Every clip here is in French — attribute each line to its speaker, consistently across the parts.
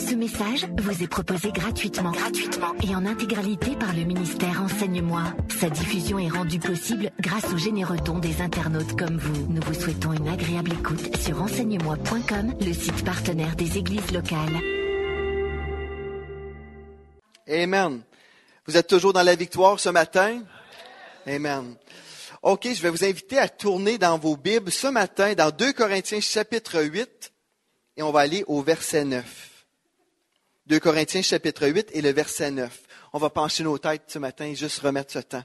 Speaker 1: Ce message vous est proposé gratuitement et en intégralité par le ministère Enseigne-moi. Sa diffusion est rendue possible grâce aux généreux dons des internautes comme vous. Nous vous souhaitons une agréable écoute sur enseigne-moi.com, le site partenaire des églises locales.
Speaker 2: Amen. Vous êtes toujours dans la victoire ce matin? Amen. OK, je vais vous inviter à tourner dans vos Bibles ce matin dans 2 Corinthiens chapitre 8 et on va aller au verset 9. 2 Corinthiens chapitre 8 et le verset 9. On va pencher nos têtes ce matin et juste remettre ce temps.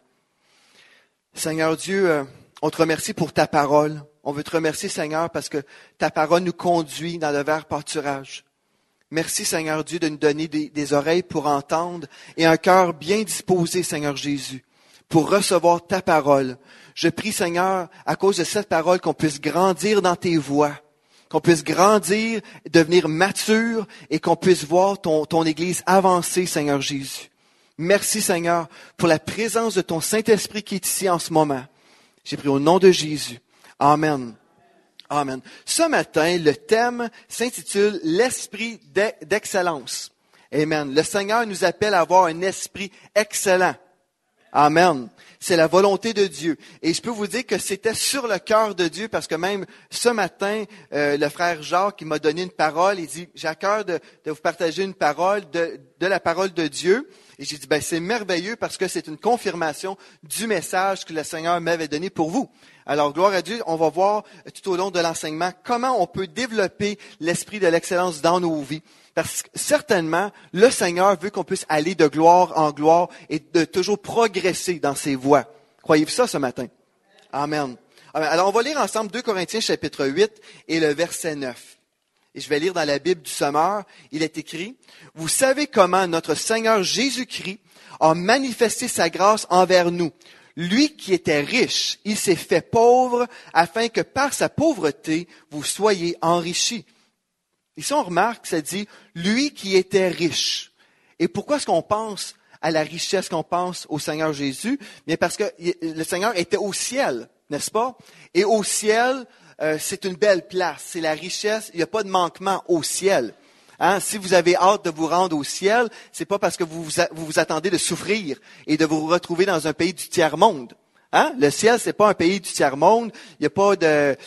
Speaker 2: Seigneur Dieu, on te remercie pour ta parole. On veut te remercier, Seigneur, parce que ta parole nous conduit dans le vert pâturage. Merci, Seigneur Dieu, de nous donner des oreilles pour entendre et un cœur bien disposé, Seigneur Jésus, pour recevoir ta parole. Je prie, Seigneur, à cause de cette parole, qu'on puisse grandir dans tes voies, qu'on puisse grandir, devenir mature et qu'on puisse voir ton Église avancer, Seigneur Jésus. Merci, Seigneur, pour la présence de ton Saint-Esprit qui est ici en ce moment. J'ai prié au nom de Jésus. Amen. Amen. Ce matin, le thème s'intitule « L'esprit d'excellence ». Amen. Le Seigneur nous appelle à avoir un esprit excellent. Amen. C'est la volonté de Dieu. Et je peux vous dire que c'était sur le cœur de Dieu parce que même ce matin, le frère Jacques m'a donné une parole. Il dit, j'ai à cœur de vous partager une parole de la parole de Dieu. Et j'ai dit, c'est merveilleux parce que c'est une confirmation du message que le Seigneur m'avait donné pour vous. Alors, gloire à Dieu, on va voir tout au long de l'enseignement comment on peut développer l'esprit de l'excellence dans nos vies. Parce que certainement, le Seigneur veut qu'on puisse aller de gloire en gloire et de toujours progresser dans ses voies. Croyez-vous ça ce matin? Amen. Alors, on va lire ensemble 2 Corinthiens chapitre 8 et le verset 9. Et je vais lire dans la Bible du Sommeur. Il est écrit, « Vous savez comment notre Seigneur Jésus-Christ a manifesté sa grâce envers nous. Lui qui était riche, il s'est fait pauvre afin que par sa pauvreté, vous soyez enrichis. » Ici, on remarque que ça dit « lui qui était riche ». Et pourquoi est-ce qu'on pense à la richesse, qu'on pense au Seigneur Jésus? Bien parce que le Seigneur était au ciel, n'est-ce pas? Et au ciel, c'est une belle place, c'est la richesse, il n'y a pas de manquement au ciel. Hein? Si vous avez hâte de vous rendre au ciel, c'est pas parce que vous vous attendez de souffrir et de vous retrouver dans un pays du tiers-monde. Hein? Le ciel, c'est pas un pays du tiers-monde. Il n'y a pas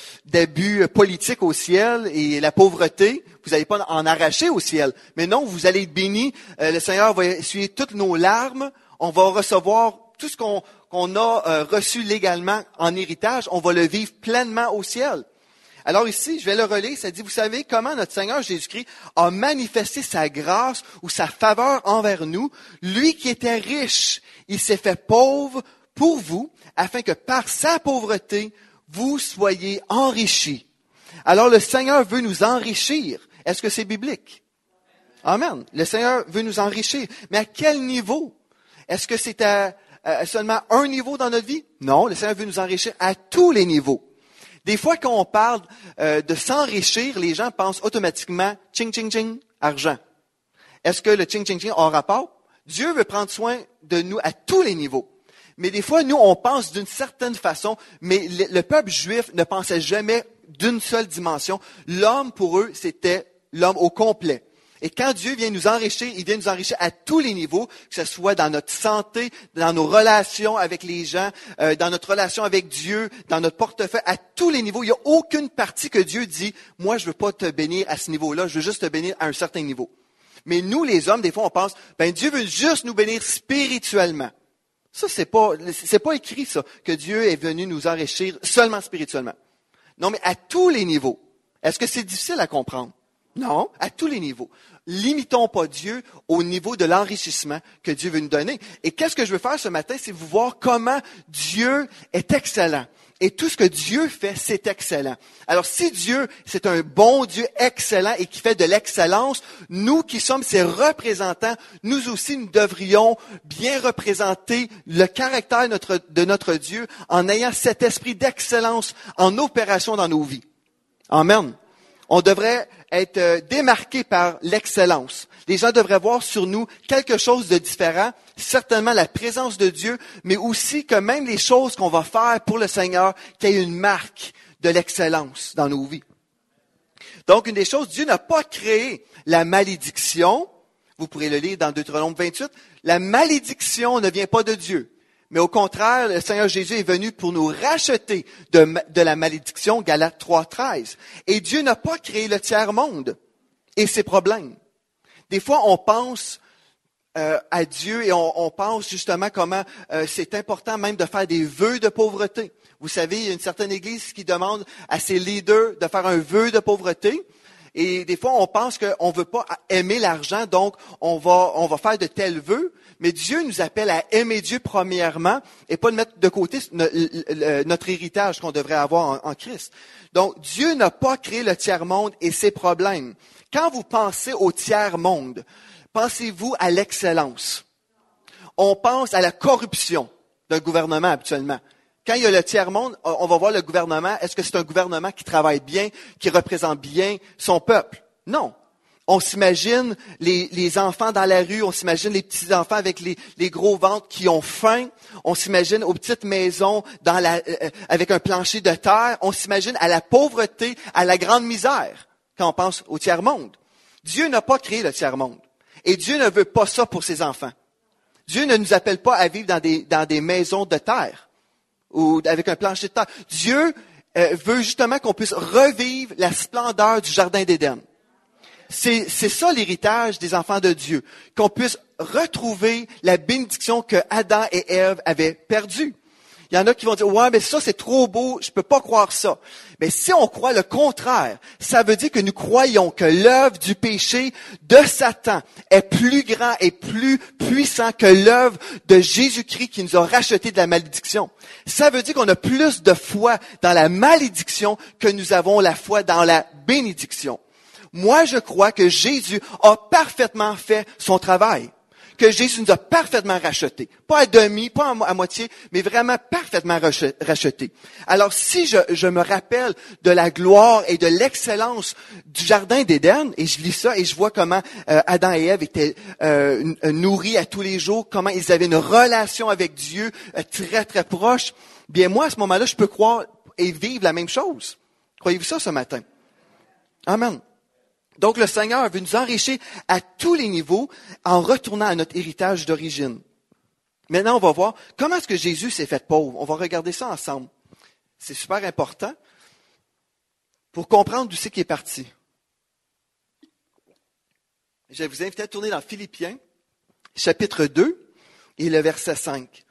Speaker 2: d'abus politique au ciel et la pauvreté. Vous n'allez pas en arracher au ciel. Mais non, vous allez être bénis. Le Seigneur va essuyer toutes nos larmes. On va recevoir tout ce qu'on a reçu légalement en héritage. On va le vivre pleinement au ciel. Alors ici, je vais le relire, ça dit, vous savez comment notre Seigneur Jésus-Christ a manifesté sa grâce ou sa faveur envers nous. Lui qui était riche, il s'est fait pauvre pour vous, afin que par sa pauvreté, vous soyez enrichis. Alors le Seigneur veut nous enrichir. Est-ce que c'est biblique? Amen. Le Seigneur veut nous enrichir. Mais à quel niveau? Est-ce que c'est à seulement un niveau dans notre vie? Non, le Seigneur veut nous enrichir à tous les niveaux. Des fois, quand on parle de s'enrichir, les gens pensent automatiquement « ching, ching, ching », argent. Est-ce que le ching, ching, ching a rapport? Dieu veut prendre soin de nous à tous les niveaux. Mais des fois, nous, on pense d'une certaine façon, mais le peuple juif ne pensait jamais d'une seule dimension. L'homme, pour eux, c'était l'homme au complet. Et quand Dieu vient nous enrichir, il vient nous enrichir à tous les niveaux, que ce soit dans notre santé, dans nos relations avec les gens, dans notre relation avec Dieu, dans notre portefeuille, à tous les niveaux. Il n'y a aucune partie que Dieu dit, moi, je veux pas te bénir à ce niveau-là, je veux juste te bénir à un certain niveau. Mais nous, les hommes, des fois, on pense, Dieu veut juste nous bénir spirituellement. Ça, c'est pas écrit, ça, que Dieu est venu nous enrichir seulement spirituellement. Non, mais à tous les niveaux. Est-ce que c'est difficile à comprendre? Non, à tous les niveaux. Limitons pas Dieu au niveau de l'enrichissement que Dieu veut nous donner. Et qu'est-ce que je veux faire ce matin, c'est vous voir comment Dieu est excellent. Et tout ce que Dieu fait, c'est excellent. Alors, si Dieu, c'est un bon Dieu excellent et qui fait de l'excellence, nous qui sommes ses représentants, nous aussi, nous devrions bien représenter le caractère de notre Dieu en ayant cet esprit d'excellence en opération dans nos vies. Amen. On devrait être démarqué par l'excellence. Les gens devraient voir sur nous quelque chose de différent, certainement la présence de Dieu, mais aussi que même les choses qu'on va faire pour le Seigneur, qu'il y ait une marque de l'excellence dans nos vies. Donc, une des choses, Dieu n'a pas créé la malédiction. Vous pourrez le lire dans Deutéronome 28. La malédiction ne vient pas de Dieu. Mais au contraire, le Seigneur Jésus est venu pour nous racheter de la malédiction, Galates 3:13. Et Dieu n'a pas créé le tiers-monde et ses problèmes. Des fois, on pense à Dieu et on pense justement comment c'est important même de faire des vœux de pauvreté. Vous savez, il y a une certaine église qui demande à ses leaders de faire un vœu de pauvreté. Et des fois, on pense qu'on ne veut pas aimer l'argent, donc on va faire de tels vœux. Mais Dieu nous appelle à aimer Dieu premièrement et pas de mettre de côté notre héritage qu'on devrait avoir en Christ. Donc, Dieu n'a pas créé le tiers-monde et ses problèmes. Quand vous pensez au tiers-monde, pensez-vous à l'excellence? On pense à la corruption d'un gouvernement habituellement. Quand il y a le tiers-monde, on va voir le gouvernement. Est-ce que c'est un gouvernement qui travaille bien, qui représente bien son peuple? Non. On s'imagine les enfants dans la rue, on s'imagine les petits-enfants avec les gros ventres qui ont faim, on s'imagine aux petites maisons avec un plancher de terre, on s'imagine à la pauvreté, à la grande misère, quand on pense au tiers-monde. Dieu n'a pas créé le tiers-monde. Et Dieu ne veut pas ça pour ses enfants. Dieu ne nous appelle pas à vivre dans des maisons de terre ou avec un plancher de terre. Dieu veut justement qu'on puisse revivre la splendeur du Jardin d'Éden. C'est ça l'héritage des enfants de Dieu, qu'on puisse retrouver la bénédiction que Adam et Ève avaient perdue. Il y en a qui vont dire, ouais, mais ça c'est trop beau, je peux pas croire ça. Mais si on croit le contraire, ça veut dire que nous croyons que l'œuvre du péché de Satan est plus grand et plus puissant que l'œuvre de Jésus-Christ qui nous a rachetés de la malédiction. Ça veut dire qu'on a plus de foi dans la malédiction que nous avons la foi dans la bénédiction. Moi, je crois que Jésus a parfaitement fait son travail, que Jésus nous a parfaitement rachetés. Pas à demi, pas à moitié, mais vraiment parfaitement rachetés. Alors, si je me rappelle de la gloire et de l'excellence du Jardin d'Éden, et je lis ça et je vois comment Adam et Ève étaient nourris à tous les jours, comment ils avaient une relation avec Dieu très, très proche, bien moi, à ce moment-là, je peux croire et vivre la même chose. Croyez-vous ça ce matin? Amen. Donc, le Seigneur veut nous enrichir à tous les niveaux en retournant à notre héritage d'origine. Maintenant, on va voir comment est-ce que Jésus s'est fait pauvre. On va regarder ça ensemble. C'est super important pour comprendre d'où c'est qu'il est parti. Je vais vous inviter à tourner dans Philippiens, chapitre 2, et le verset 5.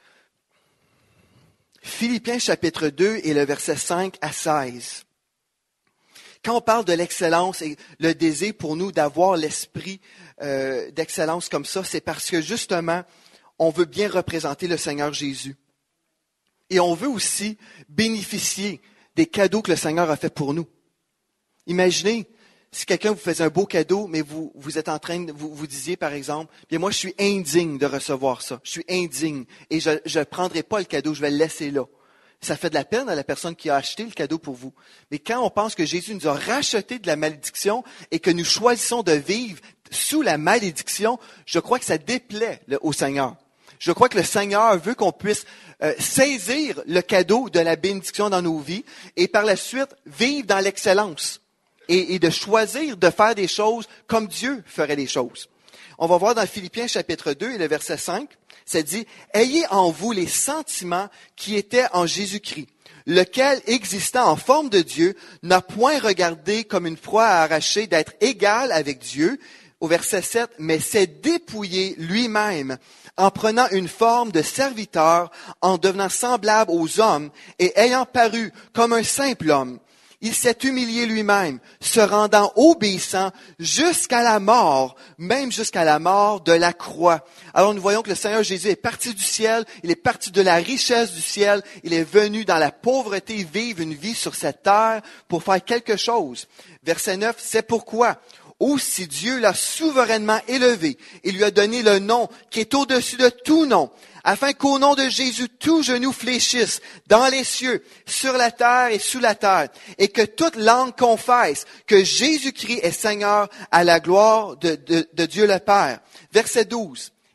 Speaker 2: Philippiens, chapitre 2, et le verset 5 à 16. Quand on parle de l'excellence et le désir pour nous d'avoir l'esprit d'excellence comme ça, c'est parce que justement, on veut bien représenter le Seigneur Jésus. Et on veut aussi bénéficier des cadeaux que le Seigneur a fait pour nous. Imaginez, si quelqu'un vous faisait un beau cadeau, mais vous êtes en train de, vous disiez par exemple, bien moi je suis indigne de recevoir ça, je suis indigne et je ne prendrai pas le cadeau, je vais le laisser là. Ça fait de la peine à la personne qui a acheté le cadeau pour vous. Mais quand on pense que Jésus nous a racheté de la malédiction et que nous choisissons de vivre sous la malédiction, je crois que ça déplaît au Seigneur. Je crois que le Seigneur veut qu'on puisse saisir le cadeau de la bénédiction dans nos vies et par la suite vivre dans l'excellence et de choisir de faire des choses comme Dieu ferait les choses. On va voir dans Philippiens chapitre 2 et le verset 5, ça dit « Ayez en vous les sentiments qui étaient en Jésus-Christ, lequel, existant en forme de Dieu, n'a point regardé comme une proie à arracher d'être égal avec Dieu. » Au verset 7, « Mais s'est dépouillé lui-même en prenant une forme de serviteur, en devenant semblable aux hommes et ayant paru comme un simple homme. Il s'est humilié lui-même, se rendant obéissant jusqu'à la mort, même jusqu'à la mort de la croix. » Alors nous voyons que le Seigneur Jésus est parti du ciel, il est parti de la richesse du ciel, il est venu dans la pauvreté vivre une vie sur cette terre pour faire quelque chose. Verset 9, « C'est pourquoi, aussi Dieu l'a souverainement élevé et lui a donné le nom qui est au-dessus de tout nom, afin qu'au nom de Jésus, tout genou fléchisse dans les cieux, sur la terre et sous la terre, et que toute langue confesse que Jésus-Christ est Seigneur à la gloire de Dieu le Père. » Verset 12.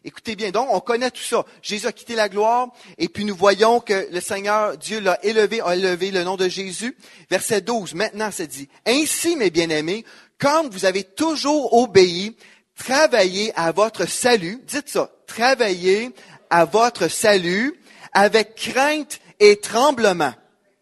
Speaker 2: Écoutez bien, donc on connaît tout ça. Jésus a quitté la gloire et puis nous voyons que le Seigneur, Dieu a élevé le nom de Jésus. Verset 12, maintenant c'est dit, « Ainsi, mes bien-aimés, comme vous avez toujours obéi, travaillez à votre salut. » Dites ça, « Travaillez à votre salut avec crainte et tremblement. »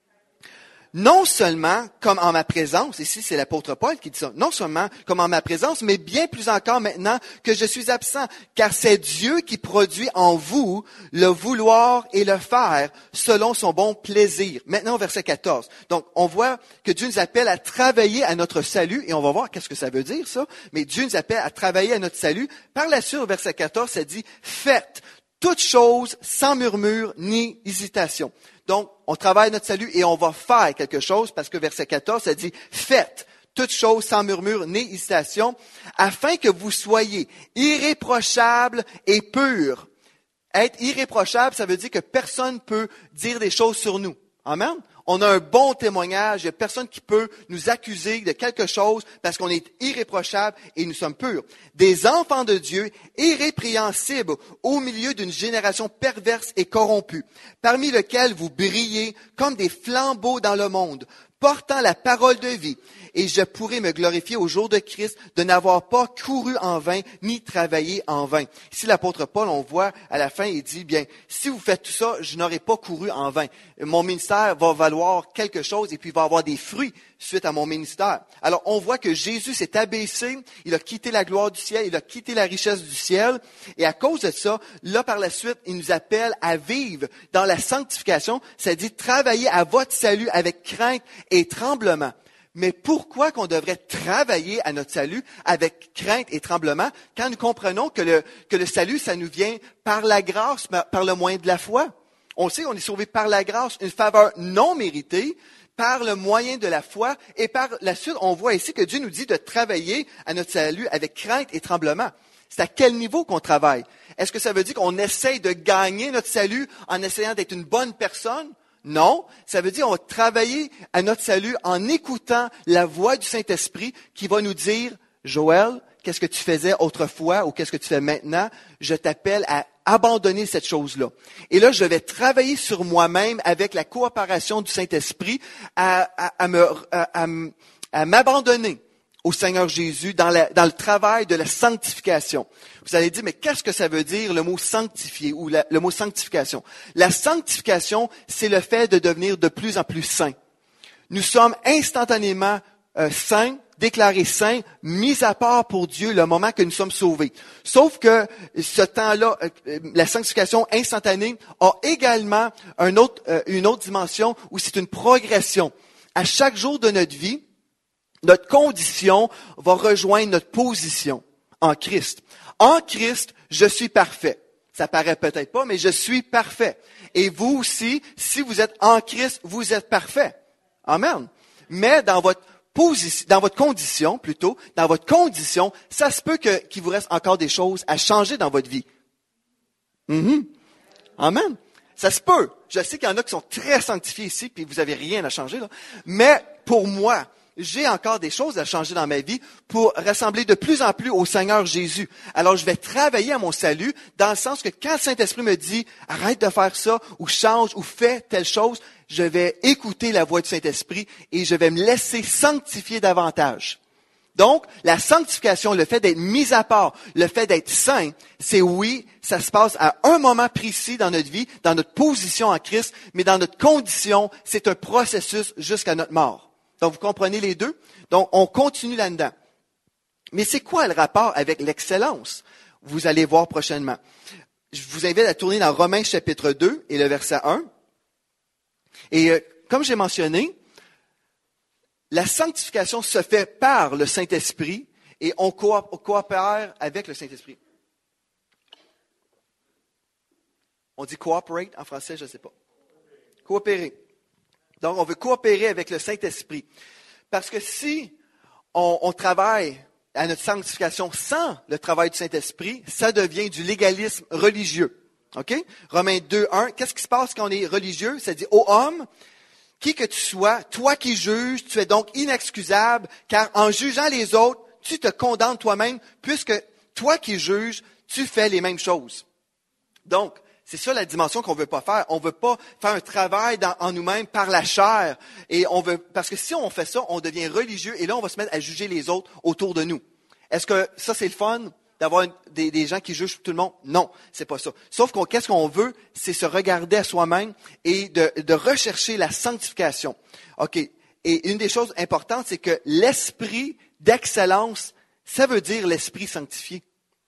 Speaker 2: Non seulement comme en ma présence, ici c'est l'apôtre Paul qui dit ça, non seulement comme en ma présence, mais bien plus encore maintenant que je suis absent, car c'est Dieu qui produit en vous le vouloir et le faire selon son bon plaisir. Maintenant au verset 14. Donc on voit que Dieu nous appelle à travailler à notre salut, et on va voir qu'est-ce que ça veut dire ça, mais Dieu nous appelle à travailler à notre salut. Par la suite au verset 14, ça dit « Faites toutes choses sans murmure ni hésitation. » Donc, on travaille notre salut et on va faire quelque chose parce que verset 14, ça dit « Faites toutes choses sans murmure ni hésitation, afin que vous soyez irréprochables et purs. » Être irréprochable, ça veut dire que personne ne peut dire des choses sur nous. Amen. On a un bon témoignage, il n'y a personne qui peut nous accuser de quelque chose parce qu'on est irréprochable et nous sommes purs. Des enfants de Dieu irrépréhensibles au milieu d'une génération perverse et corrompue, parmi lesquels vous brillez comme des flambeaux dans le monde, portant la parole de vie. Et je pourrai me glorifier au jour de Christ de n'avoir pas couru en vain, ni travaillé en vain. Ici, l'apôtre Paul, on voit à la fin, il dit, bien, si vous faites tout ça, je n'aurai pas couru en vain. Mon ministère va valoir quelque chose et puis il va avoir des fruits suite à mon ministère. Alors, on voit que Jésus s'est abaissé, il a quitté la gloire du ciel, il a quitté la richesse du ciel. Et à cause de ça, là, par la suite, il nous appelle à vivre dans la sanctification, c'est-à-dire travailler à votre salut avec crainte et tremblement. Mais pourquoi qu'on devrait travailler à notre salut avec crainte et tremblement quand nous comprenons que le salut, ça nous vient par la grâce, par le moyen de la foi? On sait qu'on est sauvé par la grâce, une faveur non méritée, par le moyen de la foi. Et par la suite, on voit ici que Dieu nous dit de travailler à notre salut avec crainte et tremblement. C'est à quel niveau qu'on travaille? Est-ce que ça veut dire qu'on essaye de gagner notre salut en essayant d'être une bonne personne? Non, ça veut dire qu'on va travailler à notre salut en écoutant la voix du Saint-Esprit qui va nous dire, Joël, qu'est-ce que tu faisais autrefois ou qu'est-ce que tu fais maintenant? Je t'appelle à abandonner cette chose-là. Et là, je vais travailler sur moi-même avec la coopération du Saint-Esprit à m'abandonner au Seigneur Jésus dans le travail de la sanctification. Vous allez dire, mais qu'est-ce que ça veut dire le mot sanctifier ou le mot sanctification? La sanctification, c'est le fait de devenir de plus en plus saint. Nous sommes instantanément saints, déclarés saints, mis à part pour Dieu le moment que nous sommes sauvés. Sauf que ce temps-là, la sanctification instantanée a également une autre dimension où c'est une progression. À chaque jour de notre vie, notre condition va rejoindre notre position en Christ. En Christ, je suis parfait. Ça paraît peut-être pas, mais je suis parfait. Et vous aussi, si vous êtes en Christ, vous êtes parfait. Amen. Mais dans votre condition, ça se peut qu'il vous reste encore des choses à changer dans votre vie. Amen. Ça se peut. Je sais qu'il y en a qui sont très sanctifiés ici, puis vous avez rien à changer, là. Mais pour moi, j'ai encore des choses à changer dans ma vie pour ressembler de plus en plus au Seigneur Jésus. Alors, je vais travailler à mon salut dans le sens que quand le Saint-Esprit me dit « arrête de faire ça » ou « change » ou « fais telle chose », je vais écouter la voix du Saint-Esprit et je vais me laisser sanctifier davantage. Donc, la sanctification, le fait d'être mis à part, le fait d'être saint, c'est oui, ça se passe à un moment précis dans notre vie, dans notre position en Christ, mais dans notre condition, c'est un processus jusqu'à notre mort. Donc, vous comprenez les deux? Donc, on continue là-dedans. Mais c'est quoi le rapport avec l'excellence? Vous allez voir prochainement. Je vous invite à tourner dans Romains chapitre 2 et le verset 1. Et comme j'ai mentionné, la sanctification se fait par le Saint-Esprit et on coopère avec le Saint-Esprit. On dit cooperate en français, je ne sais pas. Coopérer. Donc, on veut coopérer avec le Saint-Esprit. Parce que si on travaille à notre sanctification sans le travail du Saint-Esprit, ça devient du légalisme religieux. OK? Romains 2, 1. Qu'est-ce qui se passe quand on est religieux? Ça dit, ô homme, qui que tu sois, toi qui juges, tu es donc inexcusable, car en jugeant les autres, tu te condamnes toi-même, puisque toi qui juges, tu fais les mêmes choses. Donc, c'est ça la dimension qu'on veut pas faire. On veut pas faire un travail en nous-mêmes par la chair. Parce que si on fait ça, on devient religieux et là, on va se mettre à juger les autres autour de nous. Est-ce que ça, c'est le fun d'avoir des gens qui jugent tout le monde? Non, c'est pas ça. Sauf qu'est-ce qu'on veut, c'est se regarder à soi-même et de rechercher la sanctification. OK. Et une des choses importantes, c'est que l'esprit d'excellence, ça veut dire l'esprit sanctifié.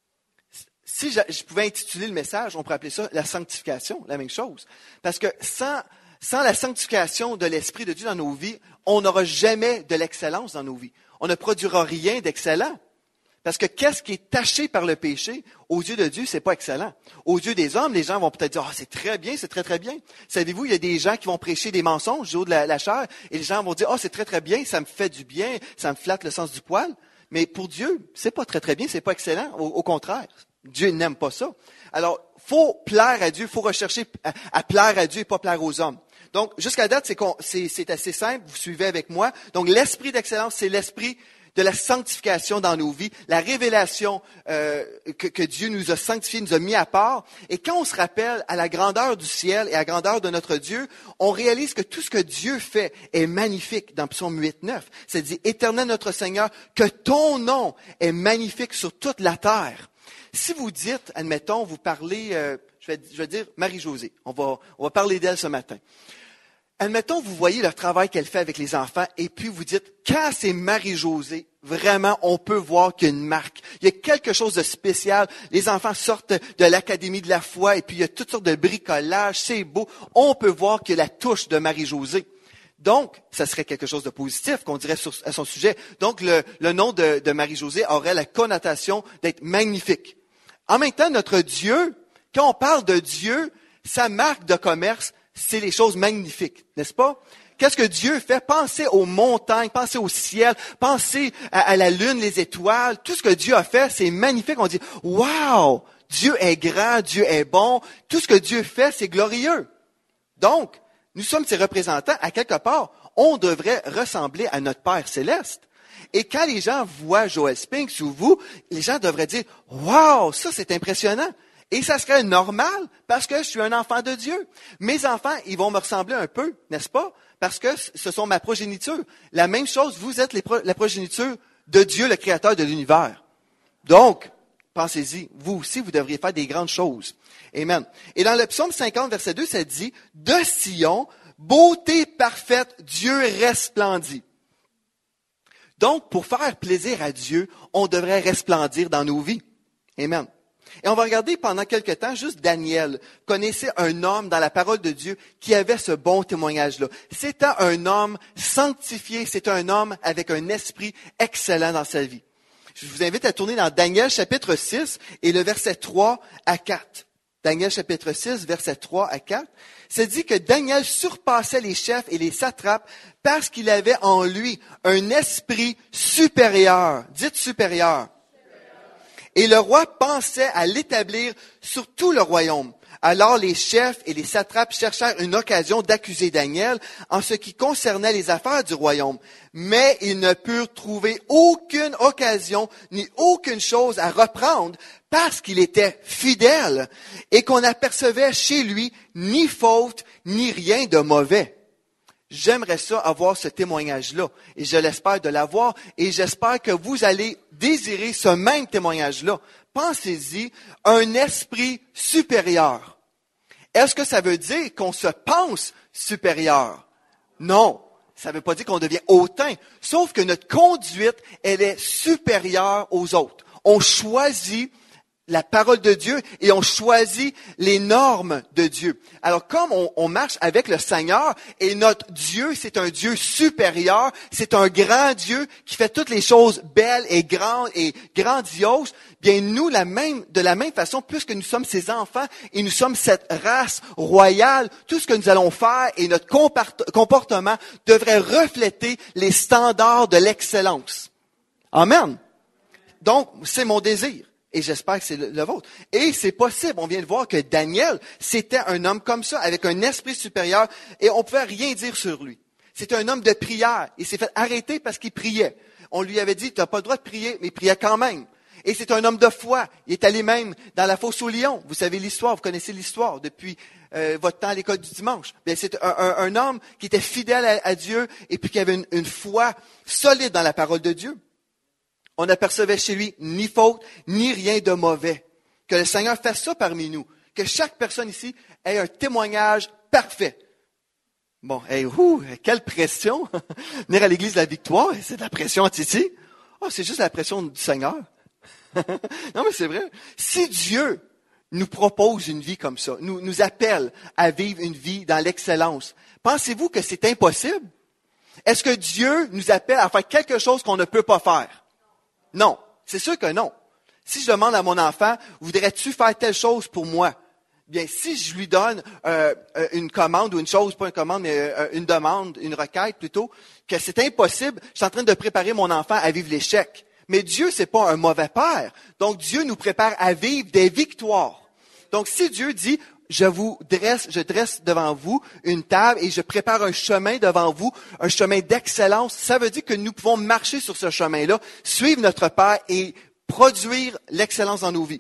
Speaker 2: Si je pouvais intituler le message, on pourrait appeler ça la sanctification, la même chose. Parce que sans la sanctification de l'Esprit de Dieu dans nos vies, on n'aura jamais de l'excellence dans nos vies. On ne produira rien d'excellent. Parce que qu'est-ce qui est taché par le péché, aux yeux de Dieu, c'est pas excellent. Aux yeux des hommes, les gens vont peut-être dire, c'est très bien, c'est très, très bien. Savez-vous, il y a des gens qui vont prêcher des mensonges du haut de la chair, et les gens vont dire, c'est très, très bien, ça me fait du bien, ça me flatte le sens du poil. Mais pour Dieu, c'est pas très, très bien, c'est pas excellent. Au contraire. Dieu n'aime pas ça. Alors, faut plaire à Dieu, faut rechercher à plaire à Dieu et pas plaire aux hommes. Donc, jusqu'à date, c'est assez simple, vous suivez avec moi. Donc, l'esprit d'excellence, c'est l'esprit de la sanctification dans nos vies, la révélation que Dieu nous a sanctifiés, nous a mis à part. Et quand on se rappelle à la grandeur du ciel et à la grandeur de notre Dieu, on réalise que tout ce que Dieu fait est magnifique dans Psaume 8:9. C'est dit, Éternel notre Seigneur, que ton nom est magnifique sur toute la terre. Si vous dites, admettons, vous parlez, je vais dire Marie-Josée, on va parler d'elle ce matin. Admettons, vous voyez le travail qu'elle fait avec les enfants et puis vous dites, quand c'est Marie-Josée, vraiment, on peut voir qu'il y a une marque. Il y a quelque chose de spécial. Les enfants sortent de l'Académie de la foi et puis il y a toutes sortes de bricolage, c'est beau. On peut voir qu'il y a la touche de Marie-Josée. Donc, ça serait quelque chose de positif qu'on dirait à son sujet. Donc, le nom de Marie-Josée aurait la connotation d'être magnifique. En même temps, notre Dieu, quand on parle de Dieu, sa marque de commerce, c'est les choses magnifiques, n'est-ce pas? Qu'est-ce que Dieu fait? Pensez aux montagnes, pensez au ciel, pensez à la lune, les étoiles. Tout ce que Dieu a fait, c'est magnifique. On dit, wow, Dieu est grand, Dieu est bon. Tout ce que Dieu fait, c'est glorieux. Donc, nous sommes ses représentants. À quelque part, on devrait ressembler à notre Père céleste. Et quand les gens voient Joel Spinks ou vous, les gens devraient dire, wow, ça c'est impressionnant. Et ça serait normal parce que je suis un enfant de Dieu. Mes enfants, ils vont me ressembler un peu, n'est-ce pas? Parce que ce sont ma progéniture. La même chose, vous êtes la progéniture de Dieu, le créateur de l'univers. Donc, pensez-y, vous aussi, vous devriez faire des grandes choses. Amen. Et dans le psaume 50, verset 2, ça dit, « De Sion, beauté parfaite, Dieu resplendit. » Donc, pour faire plaisir à Dieu, on devrait resplendir dans nos vies. Amen. Et on va regarder pendant quelque temps juste Daniel. Vous connaissez un homme dans la parole de Dieu qui avait ce bon témoignage-là. C'était un homme sanctifié, c'était un homme avec un esprit excellent dans sa vie. Je vous invite à tourner dans Daniel chapitre 6 et le verset 3 à 4. Daniel chapitre 6, verset 3 à 4. C'est dit que Daniel surpassait les chefs et les satrapes parce qu'il avait en lui un esprit supérieur. Dites supérieur. Et le roi pensait à l'établir sur tout le royaume. Alors les chefs et les satrapes cherchèrent une occasion d'accuser Daniel en ce qui concernait les affaires du royaume. Mais ils ne purent trouver aucune occasion ni aucune chose à reprendre parce qu'il était fidèle et qu'on n'apercevait chez lui ni faute ni rien de mauvais. J'aimerais ça avoir ce témoignage-là et je l'espère de l'avoir et j'espère que vous allez désirer ce même témoignage-là. Pensez-y, un esprit supérieur. Est-ce que ça veut dire qu'on se pense supérieur? Non, ça ne veut pas dire qu'on devient hautain, sauf que notre conduite, elle est supérieure aux autres. On choisit la parole de Dieu et on choisit les normes de Dieu. Alors, comme on marche avec le Seigneur et notre Dieu, c'est un Dieu supérieur, c'est un grand Dieu qui fait toutes les choses belles et grandes et grandioses, bien nous, de la même façon, puisque nous sommes ses enfants et nous sommes cette race royale, tout ce que nous allons faire et notre comportement devrait refléter les standards de l'excellence. Amen. Donc, c'est mon désir. Et j'espère que c'est le vôtre. Et c'est possible. On vient de voir que Daniel, c'était un homme comme ça, avec un esprit supérieur, et on ne pouvait rien dire sur lui. C'était un homme de prière. Il s'est fait arrêter parce qu'il priait. On lui avait dit, tu n'as pas le droit de prier, mais il priait quand même. Et c'est un homme de foi. Il est allé même dans la fosse aux lions. Vous savez l'histoire, vous connaissez l'histoire depuis votre temps à l'école du dimanche. Bien, c'est un homme qui était fidèle à Dieu et puis qui avait une foi solide dans la parole de Dieu. On n'apercevait chez lui ni faute, ni rien de mauvais. Que le Seigneur fasse ça parmi nous. Que chaque personne ici ait un témoignage parfait. Bon, quelle pression! Venir à l'église de la victoire, c'est de la pression, Titi. Oh, c'est juste la pression du Seigneur. Non, mais c'est vrai. Si Dieu nous propose une vie comme ça, nous appelle à vivre une vie dans l'excellence, pensez-vous que c'est impossible? Est-ce que Dieu nous appelle à faire quelque chose qu'on ne peut pas faire? Non, c'est sûr que non. Si je demande à mon enfant, voudrais-tu faire telle chose pour moi? Bien, si je lui donne une commande ou une chose, pas une commande, mais une demande, une requête plutôt, que c'est impossible, je suis en train de préparer mon enfant à vivre l'échec. Mais Dieu, c'est pas un mauvais père. Donc, Dieu nous prépare à vivre des victoires. Donc, si Dieu dit, je dresse devant vous une table et je prépare un chemin devant vous, un chemin d'excellence, ça veut dire que nous pouvons marcher sur ce chemin-là, suivre notre Père et produire l'excellence dans nos vies.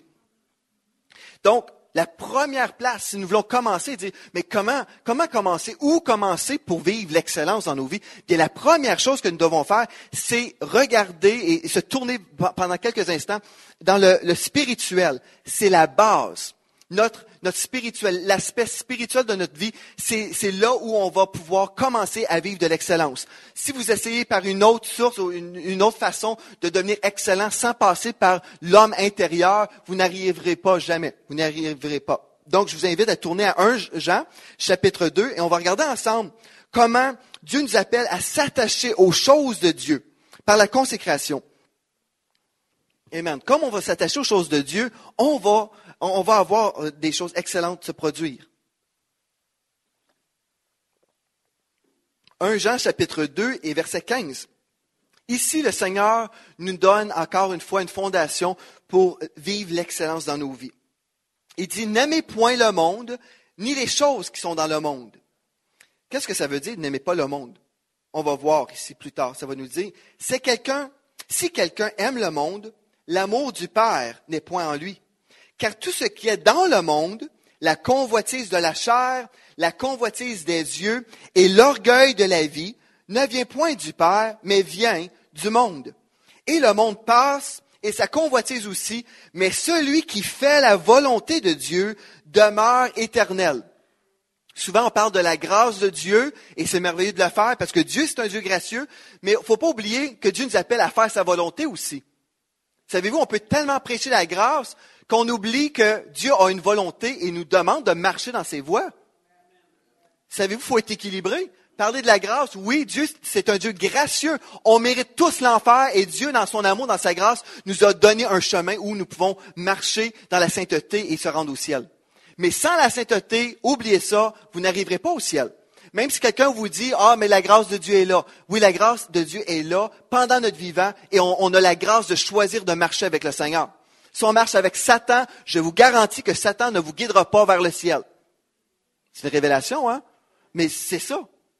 Speaker 2: Donc, la première place, si nous voulons commencer, dire, mais comment commencer? Où commencer pour vivre l'excellence dans nos vies? Bien, la première chose que nous devons faire, c'est regarder et se tourner pendant quelques instants dans le spirituel. C'est la base. Notre spirituel, l'aspect spirituel de notre vie, c'est là où on va pouvoir commencer à vivre de l'excellence. Si vous essayez par une autre source ou une autre façon de devenir excellent sans passer par l'homme intérieur, vous n'arriverez pas jamais. Vous n'arriverez pas. Donc, je vous invite à tourner à 1 Jean, chapitre 2, et on va regarder ensemble comment Dieu nous appelle à s'attacher aux choses de Dieu par la consécration. Amen. Comme on va s'attacher aux choses de Dieu, on va avoir des choses excellentes se produire. 1 Jean chapitre 2 et verset 15. Ici, le Seigneur nous donne encore une fois une fondation pour vivre l'excellence dans nos vies. Il dit, n'aimez point le monde, ni les choses qui sont dans le monde. Qu'est-ce que ça veut dire, n'aimez pas le monde? On va voir ici plus tard, ça va nous dire, si quelqu'un aime le monde, l'amour du Père n'est point en lui. Car tout ce qui est dans le monde, la convoitise de la chair, la convoitise des yeux et l'orgueil de la vie, ne vient point du Père, mais vient du monde. Et le monde passe, et sa convoitise aussi, mais celui qui fait la volonté de Dieu demeure éternel. Souvent, on parle de la grâce de Dieu, et c'est merveilleux de le faire, parce que Dieu, c'est un Dieu gracieux, mais il ne faut pas oublier que Dieu nous appelle à faire sa volonté aussi. Savez-vous, on peut tellement prêcher la grâce qu'on oublie que Dieu a une volonté et nous demande de marcher dans ses voies. Savez-vous, il faut être équilibré. Parler de la grâce, oui, Dieu, c'est un Dieu gracieux. On mérite tous l'enfer et Dieu, dans son amour, dans sa grâce, nous a donné un chemin où nous pouvons marcher dans la sainteté et se rendre au ciel. Mais sans la sainteté, oubliez ça, vous n'arriverez pas au ciel. Même si quelqu'un vous dit, mais la grâce de Dieu est là. Oui, la grâce de Dieu est là pendant notre vivant et on a la grâce de choisir de marcher avec le Seigneur. Si on marche avec Satan, je vous garantis que Satan ne vous guidera pas vers le ciel. C'est une révélation, hein? Mais c'est ça.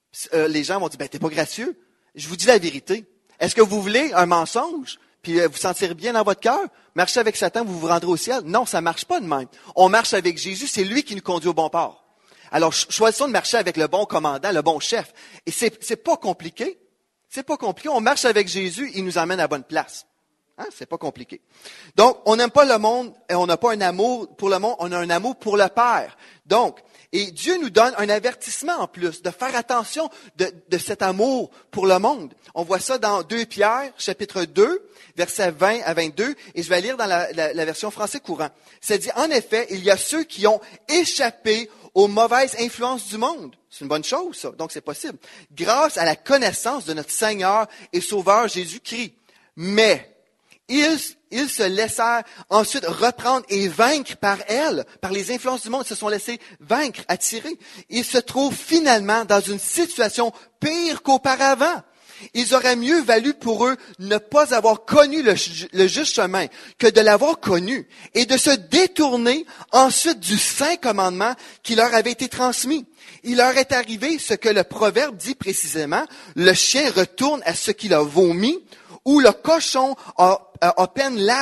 Speaker 2: Les gens vont dire, t'es pas gracieux. Je vous dis la vérité. Est-ce que vous voulez un mensonge, puis vous sentir bien dans votre cœur? Marchez avec Satan, vous vous rendrez au ciel? Non, ça marche pas de même. On marche avec Jésus, c'est lui qui nous conduit au bon port. Alors, choisissons de marcher avec le bon commandant, le bon chef. Et c'est pas compliqué. C'est pas compliqué. On marche avec Jésus, il nous emmène à la bonne place. Hein? C'est pas compliqué. Donc, on n'aime pas le monde et on n'a pas un amour pour le monde, on a un amour pour le Père. Donc, et Dieu nous donne un avertissement en plus, de faire attention de cet amour pour le monde. On voit ça dans 2 Pierre, chapitre 2, versets 20 à 22, et je vais lire dans la version français courant. Ça dit, en effet, il y a ceux qui ont échappé aux mauvaises influences du monde. C'est une bonne chose, ça. Donc, c'est possible. Grâce à la connaissance de notre Seigneur et Sauveur Jésus-Christ. Mais, ils se laissèrent ensuite reprendre et vaincre par elles, par les influences du monde, ils se sont laissés vaincre, attirer. Ils se trouvent finalement dans une situation pire qu'auparavant. Il aurait mieux valu pour eux ne pas avoir connu le juste chemin que de l'avoir connu et de se détourner ensuite du saint commandement qui leur avait été transmis. Il leur est arrivé ce que le proverbe dit précisément, le chien retourne à ce qu'il a vomi, ou le cochon à peine lavé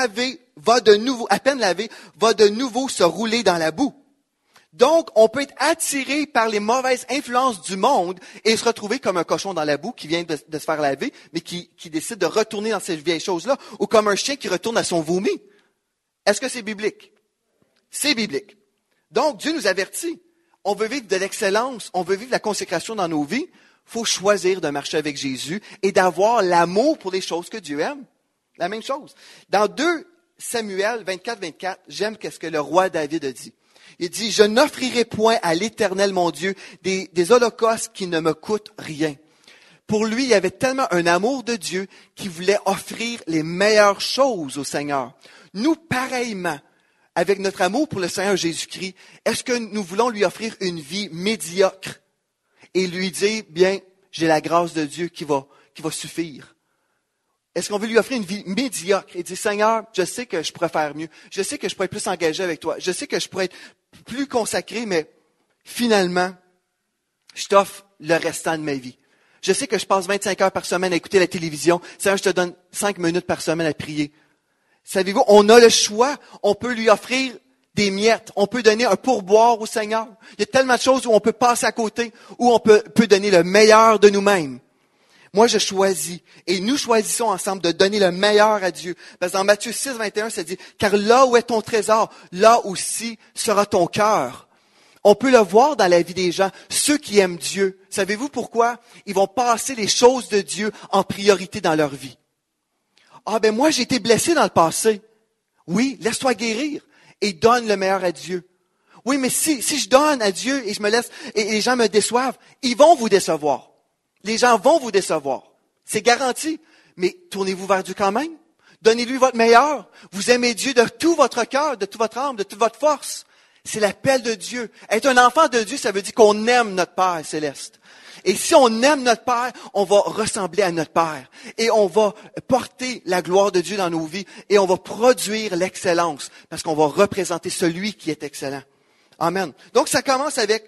Speaker 2: va de nouveau, à peine lavé, va de nouveau se rouler dans la boue. Donc, on peut être attiré par les mauvaises influences du monde et se retrouver comme un cochon dans la boue qui vient de se faire laver, mais qui décide de retourner dans ces vieilles choses-là, ou comme un chien qui retourne à son vomi. Est-ce que c'est biblique? C'est biblique. Donc, Dieu nous avertit. On veut vivre de l'excellence, on veut vivre la consécration dans nos vies. Il faut choisir de marcher avec Jésus et d'avoir l'amour pour les choses que Dieu aime. La même chose. Dans 2 Samuel 24, j'aime ce que le roi David a dit. Il dit, « Je n'offrirai point à l'Éternel, mon Dieu, des holocaustes qui ne me coûtent rien. » Pour lui, il y avait tellement un amour de Dieu qu'il voulait offrir les meilleures choses au Seigneur. Nous, pareillement, avec notre amour pour le Seigneur Jésus-Christ, est-ce que nous voulons lui offrir une vie médiocre et lui dire, bien, j'ai la grâce de Dieu qui va suffire? Est-ce qu'on veut lui offrir une vie médiocre et dire, Seigneur, je sais que je pourrais faire mieux, je sais que je pourrais être plus engagé avec toi, je sais que je pourrais être plus consacré, mais finalement, je t'offre le restant de ma vie. Je sais que je passe 25 heures par semaine à écouter la télévision. Seigneur, je te donne 5 minutes par semaine à prier. Savez-vous, on a le choix. On peut lui offrir des miettes. On peut donner un pourboire au Seigneur. Il y a tellement de choses où on peut passer à côté, où on peut donner le meilleur de nous-mêmes. Moi, je choisis, et nous choisissons ensemble de donner le meilleur à Dieu. Parce que dans Matthieu 6, 21, ça dit, « Car là où est ton trésor, là aussi sera ton cœur. » On peut le voir dans la vie des gens, ceux qui aiment Dieu. Savez-vous pourquoi? Ils vont passer les choses de Dieu en priorité dans leur vie. Ah ben moi, j'ai été blessé dans le passé. Oui, laisse-toi guérir et donne le meilleur à Dieu. Oui, mais si je donne à Dieu et je me laisse, et les gens me déçoivent, ils vont vous décevoir. Les gens vont vous décevoir. C'est garanti. Mais tournez-vous vers Dieu quand même. Donnez-lui votre meilleur. Vous aimez Dieu de tout votre cœur, de toute votre âme, de toute votre force. C'est l'appel de Dieu. Être un enfant de Dieu, ça veut dire qu'on aime notre Père céleste. Et si on aime notre Père, on va ressembler à notre Père. Et on va porter la gloire de Dieu dans nos vies. Et on va produire l'excellence. Parce qu'on va représenter celui qui est excellent. Amen. Donc ça commence avec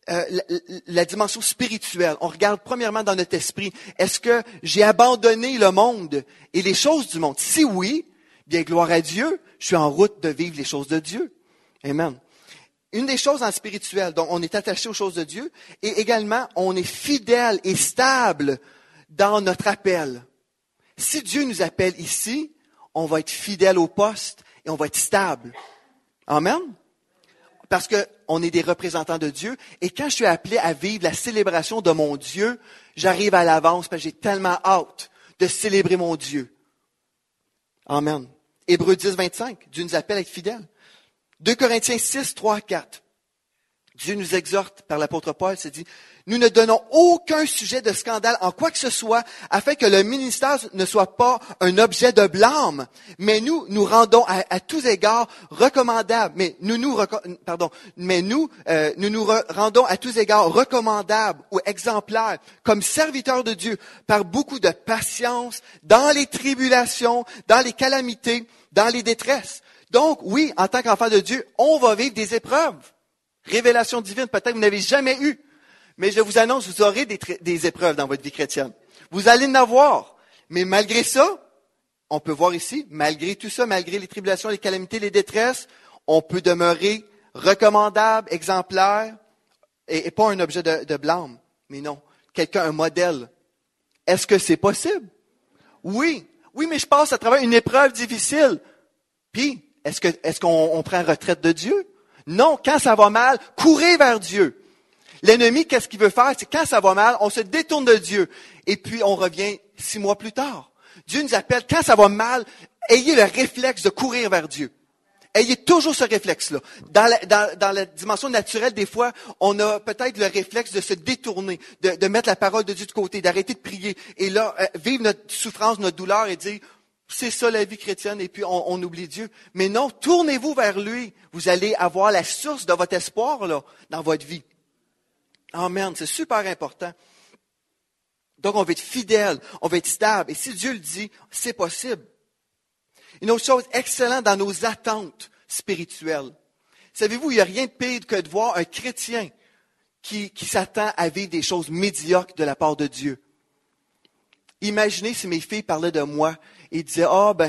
Speaker 2: la dimension spirituelle. On regarde premièrement dans notre esprit. Est-ce que j'ai abandonné le monde et les choses du monde? Si oui, bien gloire à Dieu, je suis en route de vivre les choses de Dieu. Amen. Une des choses en spirituel, donc on est attaché aux choses de Dieu, et également on est fidèle et stable dans notre appel. Si Dieu nous appelle ici, on va être fidèle au poste et on va être stable. Amen. Parce que on est des représentants de Dieu. Et quand je suis appelé à vivre la célébration de mon Dieu, j'arrive à l'avance parce que j'ai tellement hâte de célébrer mon Dieu. Amen. Hébreux 10, 25, Dieu nous appelle à être fidèles. 2 Corinthiens 6, 3, 4. Dieu nous exhorte par l'apôtre Paul, c'est dit, nous ne donnons aucun sujet de scandale en quoi que ce soit, afin que le ministère ne soit pas un objet de blâme, mais nous rendons à tous égards recommandables, nous rendons à tous égards recommandables ou exemplaires, comme serviteurs de Dieu, par beaucoup de patience, dans les tribulations, dans les calamités, dans les détresses. Donc, oui, en tant qu'enfant de Dieu, on va vivre des épreuves. Révélation divine, peut-être que vous n'avez jamais eu. Mais je vous annonce, vous aurez des épreuves dans votre vie chrétienne. Vous allez en avoir. Mais malgré ça, on peut voir ici, malgré tout ça, malgré les tribulations, les calamités, les détresses, on peut demeurer recommandable, exemplaire, et pas un objet de blâme. Mais non, quelqu'un, un modèle. Est-ce que c'est possible? Oui. Oui, mais je passe à travers une épreuve difficile. Puis, est-ce qu'on prend retraite de Dieu? Non, quand ça va mal, courez vers Dieu. L'ennemi, qu'est-ce qu'il veut faire? C'est quand ça va mal, on se détourne de Dieu. Et puis, on revient 6 mois plus tard. Dieu nous appelle, quand ça va mal, ayez le réflexe de courir vers Dieu. Ayez toujours ce réflexe-là. Dans la dimension naturelle, des fois, on a peut-être le réflexe de se détourner, de mettre la parole de Dieu de côté, d'arrêter de prier. Et là, vivre notre souffrance, notre douleur et dire, c'est ça la vie chrétienne, et puis on oublie Dieu. Mais non, tournez-vous vers lui. Vous allez avoir la source de votre espoir là dans votre vie. Amen, c'est super important. Donc, on va être fidèle, on va être stable. Et si Dieu le dit, c'est possible. Une autre chose excellente dans nos attentes spirituelles. Savez-vous, il n'y a rien de pire que de voir un chrétien qui s'attend à vivre des choses médiocres de la part de Dieu. Imaginez si mes filles parlaient de moi et disaient,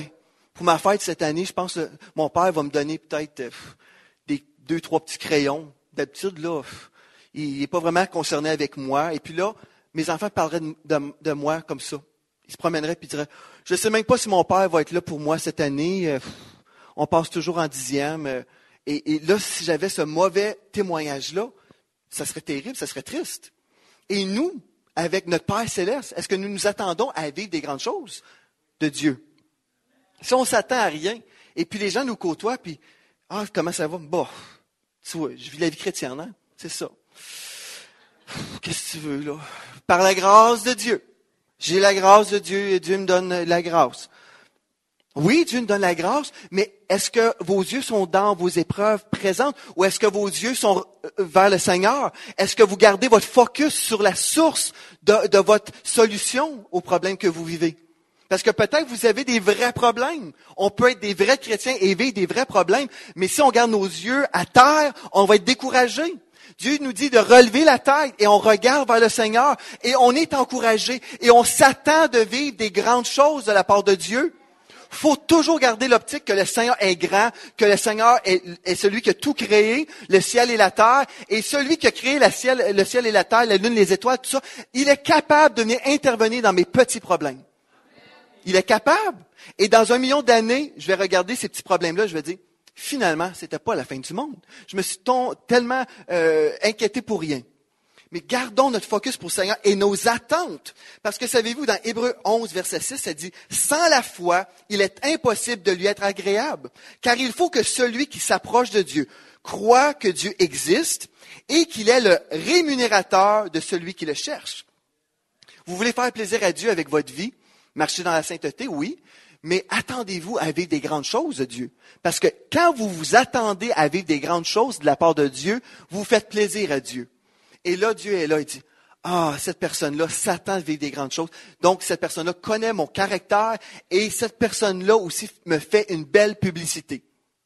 Speaker 2: Pour ma fête cette année, je pense que mon père va me donner peut-être des 2-3 petits crayons. D'habitude, là, il n'est pas vraiment concerné avec moi. Et puis là, mes enfants parleraient de moi comme ça. Ils se promèneraient et diraient, je ne sais même pas si mon père va être là pour moi cette année. On passe toujours en 10e. Et là, si j'avais ce mauvais témoignage-là, ça serait terrible, ça serait triste. Et nous, avec notre Père Céleste, est-ce que nous nous attendons à vivre des grandes choses de Dieu? Si on s'attend à rien, et puis les gens nous côtoient, puis « Ah, comment ça va? » Bon, tu vois, je vis la vie chrétienne, hein? C'est ça. Qu'est-ce que tu veux, là? Par la grâce de Dieu. J'ai la grâce de Dieu et Dieu me donne la grâce. Oui, Dieu nous donne la grâce, mais est-ce que vos yeux sont dans vos épreuves présentes ou est-ce que vos yeux sont vers le Seigneur? Est-ce que vous gardez votre focus sur la source de votre solution aux problèmes que vous vivez? Parce que peut-être vous avez des vrais problèmes. On peut être des vrais chrétiens et vivre des vrais problèmes, mais si on garde nos yeux à terre, on va être découragé. Dieu nous dit de relever la tête et on regarde vers le Seigneur et on est encouragé et on s'attend de vivre des grandes choses de la part de Dieu. Faut toujours garder l'optique que le Seigneur est grand, que le Seigneur est celui qui a tout créé, le ciel et la terre, et celui qui a créé le ciel et la terre, la lune, les étoiles, tout ça, il est capable de venir intervenir dans mes petits problèmes. Il est capable. Et dans 1 million d'années, je vais regarder ces petits problèmes-là, je vais dire, finalement, c'était pas la fin du monde. Je me suis tellement inquiété pour rien. Mais gardons notre focus pour le Seigneur et nos attentes. Parce que savez-vous, dans Hébreux 11, verset 6, ça dit, « Sans la foi, il est impossible de lui être agréable, car il faut que celui qui s'approche de Dieu croit que Dieu existe et qu'il est le rémunérateur de celui qui le cherche. » Vous voulez faire plaisir à Dieu avec votre vie, marcher dans la sainteté, oui, mais attendez-vous à vivre des grandes choses de Dieu. Parce que quand vous vous attendez à vivre des grandes choses de la part de Dieu, vous faites plaisir à Dieu. Et là, Dieu est là, il dit, ah, cette personne-là s'attend à vivre des grandes choses. Donc, cette personne-là connaît mon caractère et cette personne-là aussi me fait une belle publicité.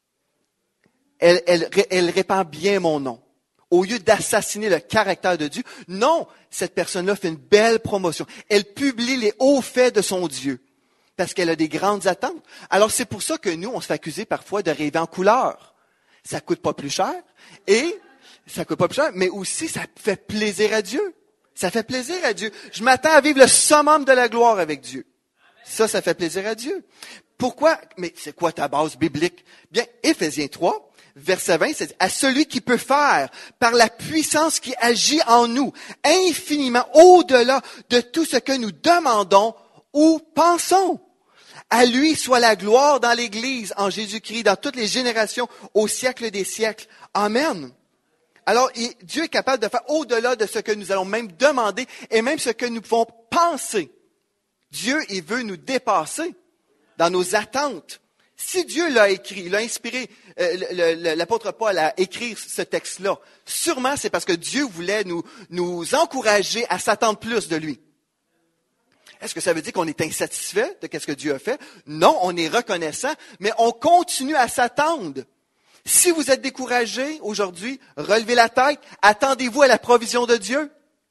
Speaker 2: Elle répand bien mon nom. Au lieu d'assassiner le caractère de Dieu, non, cette personne-là fait une belle promotion. Elle publie les hauts faits de son Dieu parce qu'elle a des grandes attentes. Alors, c'est pour ça que nous, on se fait accuser parfois de rêver en couleur. Ça coûte pas plus cher et ça coûte pas plus cher, mais aussi ça fait plaisir à Dieu. Ça fait plaisir à Dieu. Je m'attends à vivre le summum de la gloire avec Dieu. Ça fait plaisir à Dieu. Pourquoi? Mais c'est quoi ta base biblique? Bien, Éphésiens 3, verset 20, c'est « À celui qui peut faire, par la puissance qui agit en nous, infiniment au-delà de tout ce que nous demandons ou pensons. À lui soit la gloire dans l'Église, en Jésus-Christ, dans toutes les générations, au siècle des siècles. Amen. » Alors, Dieu est capable de faire au-delà de ce que nous allons même demander et même ce que nous pouvons penser. Dieu, il veut nous dépasser dans nos attentes. Si Dieu l'a écrit, il a inspiré l'apôtre Paul à écrire ce texte-là, sûrement c'est parce que Dieu voulait nous encourager à s'attendre plus de lui. Est-ce que ça veut dire qu'on est insatisfait de ce que Dieu a fait? Non, on est reconnaissant, mais on continue à s'attendre. Si vous êtes découragé aujourd'hui, relevez la tête, attendez-vous à la provision de Dieu.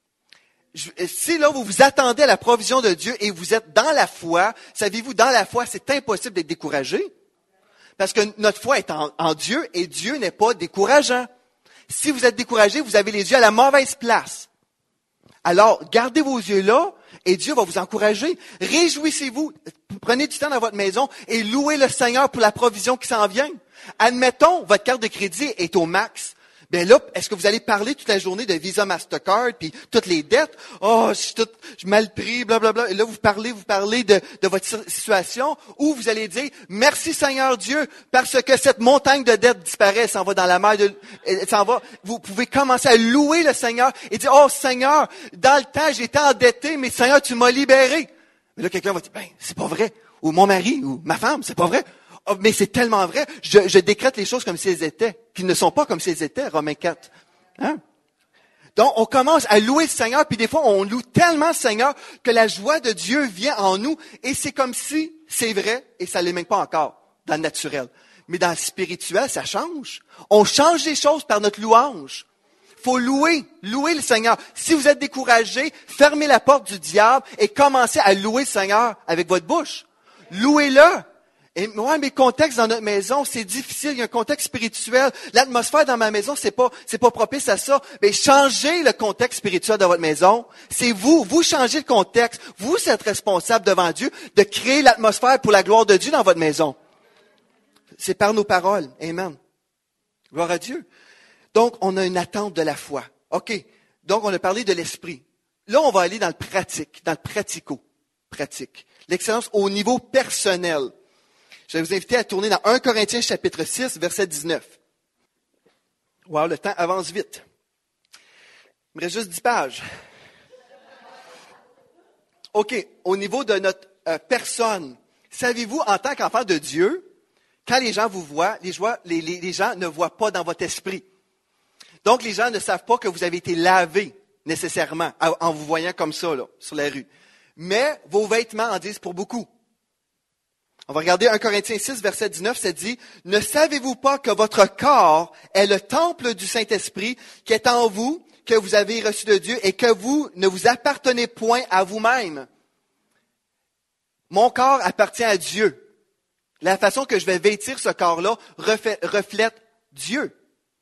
Speaker 2: Si là, vous vous attendez à la provision de Dieu et vous êtes dans la foi, savez-vous, dans la foi, c'est impossible d'être découragé. Parce que notre foi est en Dieu et Dieu n'est pas décourageant. Si vous êtes découragé, vous avez les yeux à la mauvaise place. Alors, gardez vos yeux là et Dieu va vous encourager. Réjouissez-vous. Prenez du temps dans votre maison et louez le Seigneur pour la provision qui s'en vient. Admettons, votre carte de crédit est au max. Bien là, est-ce que vous allez parler toute la journée de Visa, Mastercard, puis toutes les dettes? Oh, je suis mal pris, blablabla. Et là, vous parlez de votre situation. Ou vous allez dire, merci Seigneur Dieu, parce que cette montagne de dettes disparaît, s'en va dans la mer, s'en va. Vous pouvez commencer à louer le Seigneur et dire, oh Seigneur, dans le temps, j'étais endetté, mais Seigneur, tu m'as libéré. Mais là, quelqu'un va dire, ben, c'est pas vrai. Ou mon mari, ou ma femme, c'est pas vrai. Oh, mais c'est tellement vrai. Je décrète les choses comme si elles étaient, qui ne sont pas comme si elles étaient, Romains 4. Hein? Donc, on commence à louer le Seigneur, puis des fois, on loue tellement le Seigneur que la joie de Dieu vient en nous, et c'est comme si c'est vrai, et ça ne l'est même pas encore dans le naturel. Mais dans le spirituel, ça change. On change les choses par notre louange. Faut louer le Seigneur. Si vous êtes découragé, fermez la porte du diable et commencez à louer le Seigneur avec votre bouche. Louez-le. Et moi, mes contextes dans notre maison, c'est difficile. Il y a un contexte spirituel. L'atmosphère dans ma maison, c'est pas propice à ça. Mais changez le contexte spirituel de votre maison. C'est vous. Vous changez le contexte. Vous êtes responsable devant Dieu de créer l'atmosphère pour la gloire de Dieu dans votre maison. C'est par nos paroles. Amen. Gloire à Dieu. Donc, on a une attente de la foi. OK. Donc, on a parlé de l'esprit. Là, on va aller dans le pratique, dans le pratico-pratique. L'excellence au niveau personnel. Je vais vous inviter à tourner dans 1 Corinthiens chapitre 6, verset 19. Wow, le temps avance vite. Il me reste juste 10 pages. OK, au niveau de notre personne, savez-vous, en tant qu'enfant de Dieu, quand les gens vous voient, les gens ne voient pas dans votre esprit. Donc, les gens ne savent pas que vous avez été lavé nécessairement en vous voyant comme ça, là, sur la rue. Mais vos vêtements en disent pour beaucoup. On va regarder 1 Corinthiens 6, verset 19, ça dit « Ne savez-vous pas que votre corps est le temple du Saint-Esprit qui est en vous, que vous avez reçu de Dieu et que vous ne vous appartenez point à vous-même? Mon corps appartient à Dieu. La façon que je vais vêtir ce corps-là reflète Dieu.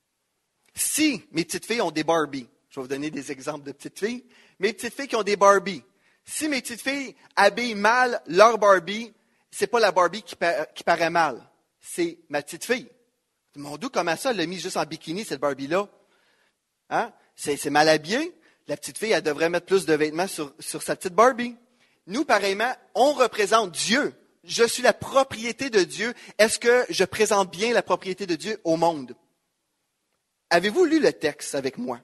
Speaker 2: Si mes petites filles ont des Barbies, je vais vous donner des exemples de petites filles, mes petites filles qui ont des Barbies, si mes petites filles habillent mal leur Barbie, c'est pas la Barbie qui paraît mal, c'est ma petite fille. Mon Dieu, comment ça, elle l'a mis juste en bikini, cette Barbie-là? Hein? C'est mal habillé. La petite fille, elle devrait mettre plus de vêtements sur sa petite Barbie. Nous, pareillement, on représente Dieu. Je suis la propriété de Dieu. Est-ce que je présente bien la propriété de Dieu au monde? Avez-vous lu le texte avec moi?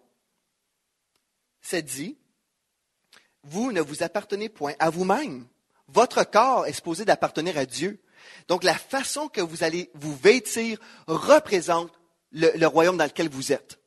Speaker 2: C'est dit, vous ne vous appartenez point à vous-même. Votre corps est supposé d'appartenir à Dieu. Donc, la façon que vous allez vous vêtir représente le royaume dans lequel vous êtes.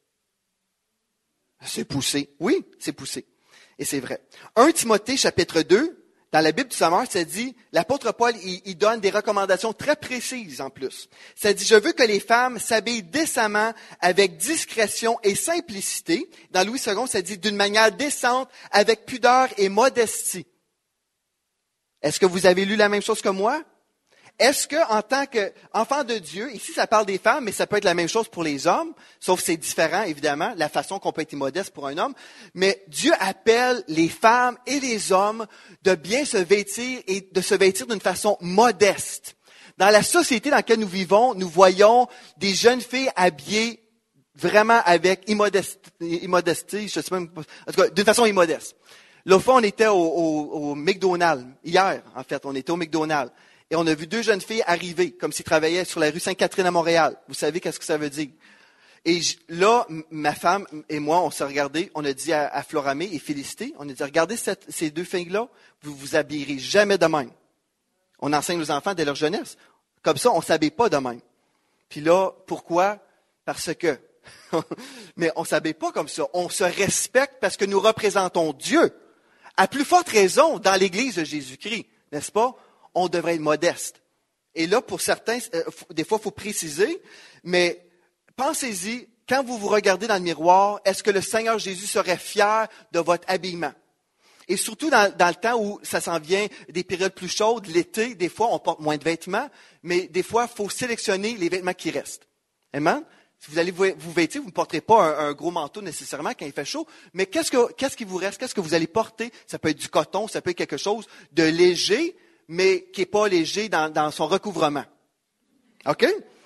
Speaker 2: C'est poussé. Oui, c'est poussé. Et c'est vrai. 1 Timothée, chapitre 2, dans la Bible du Sommeur, ça dit, l'apôtre Paul, il donne des recommandations très précises en plus. Ça dit, je veux que les femmes s'habillent décemment, avec discrétion et simplicité. Dans Louis II, ça dit, d'une manière décente, avec pudeur et modestie. Est-ce que vous avez lu la même chose que moi? Est-ce que, en tant qu'enfant de Dieu, ici ça parle des femmes, mais ça peut être la même chose pour les hommes, sauf que c'est différent, évidemment, la façon qu'on peut être immodeste pour un homme, mais Dieu appelle les femmes et les hommes de bien se vêtir et de se vêtir d'une façon modeste. Dans la société dans laquelle nous vivons, nous voyons des jeunes filles habillées vraiment avec immodestie, je sais même pas, en tout cas, d'une façon immodeste. L'autre fois, on était au McDonald's. Hier, en fait, on était au McDonald's. Et on a vu deux jeunes filles arriver, comme s'ils travaillaient sur la rue Sainte-Catherine à Montréal. Vous savez qu'est-ce que ça veut dire? Et là, ma femme et moi, on s'est regardés, on a dit à Floramé et Félicité, on a dit, regardez ces deux filles-là, vous vous habillerez jamais de même. On enseigne aux enfants dès leur jeunesse. Comme ça, on ne s'habille pas de même. Puis là, pourquoi? Parce que, mais on ne s'habille pas comme ça. On se respecte parce que nous représentons Dieu. À plus forte raison, dans l'Église de Jésus-Christ, n'est-ce pas? On devrait être modeste. Et là, pour certains, des fois, il faut préciser, mais pensez-y, quand vous vous regardez dans le miroir, est-ce que le Seigneur Jésus serait fier de votre habillement? Et surtout dans le temps où ça s'en vient des périodes plus chaudes, l'été, des fois, on porte moins de vêtements, mais des fois, il faut sélectionner les vêtements qui restent. Amen? Si vous allez vous vêtir, vous ne porterez pas un gros manteau nécessairement quand il fait chaud, mais qu'est-ce qui vous reste? Qu'est-ce que vous allez porter? Ça peut être du coton, ça peut être quelque chose de léger, mais qui n'est pas léger dans son recouvrement. OK?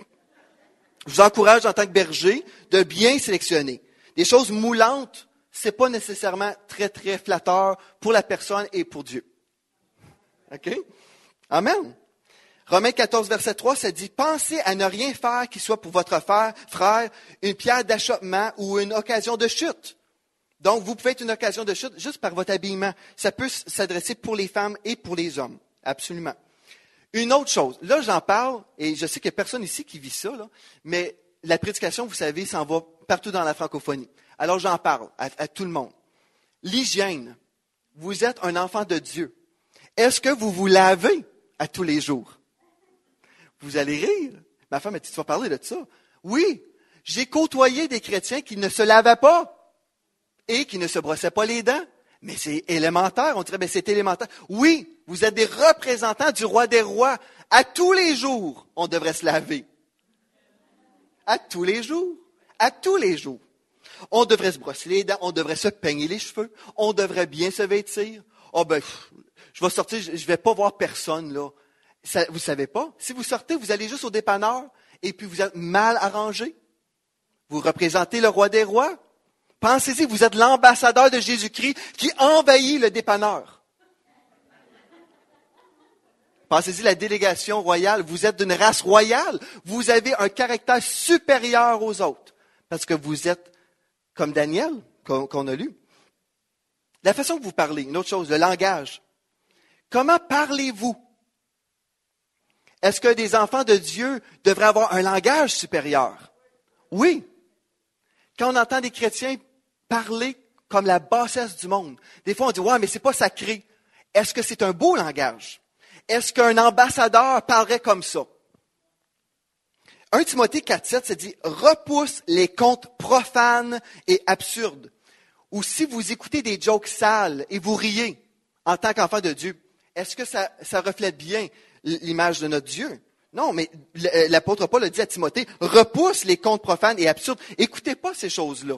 Speaker 2: Je vous encourage en tant que berger de bien sélectionner. Des choses moulantes, c'est pas nécessairement très, très flatteur pour la personne et pour Dieu. OK? Amen. Romains 14, verset 3, ça dit, pensez à ne rien faire qui soit pour votre frère une pierre d'achoppement ou une occasion de chute. Donc, vous pouvez être une occasion de chute juste par votre habillement. Ça peut s'adresser pour les femmes et pour les hommes. Absolument. Une autre chose, là j'en parle, et je sais qu'il n'y a personne ici qui vit ça, là, mais la prédication, vous savez, s'en va partout dans la francophonie. Alors j'en parle à tout le monde. L'hygiène. Vous êtes un enfant de Dieu. Est-ce que vous vous lavez à tous les jours? Vous allez rire. Ma femme a dit, tu vas parler de ça. Oui, j'ai côtoyé des chrétiens qui ne se lavaient pas et qui ne se brossaient pas les dents. Mais c'est élémentaire. On dirait, c'est élémentaire. Oui, vous êtes des représentants du roi des rois. À tous les jours, on devrait se laver. À tous les jours. À tous les jours. On devrait se brosser les dents, on devrait se peigner les cheveux, on devrait bien se vêtir. Je vais sortir, je vais pas voir personne, là. Vous savez pas? Si vous sortez, vous allez juste au dépanneur et puis vous êtes mal arrangé. Vous représentez le roi des rois. Pensez-y, vous êtes l'ambassadeur de Jésus-Christ qui envahit le dépanneur. Pensez-y, la délégation royale, vous êtes d'une race royale. Vous avez un caractère supérieur aux autres. Parce que vous êtes comme Daniel, qu'on a lu. La façon que vous parlez, une autre chose, le langage. Comment parlez-vous? Est-ce que des enfants de Dieu devraient avoir un langage supérieur? Oui. Quand on entend des chrétiens parler comme la bassesse du monde, des fois on dit, ouais, mais c'est pas sacré. Est-ce que c'est un beau langage? Est-ce qu'un ambassadeur parlerait comme ça? 1 Timothée 4,7 se dit, repousse les contes profanes et absurdes. Ou si vous écoutez des jokes sales et vous riez en tant qu'enfant de Dieu, est-ce que ça reflète bien l'image de notre Dieu? Non, mais l'apôtre Paul a dit à Timothée, repousse les contes profanes et absurdes. Écoutez pas ces choses-là.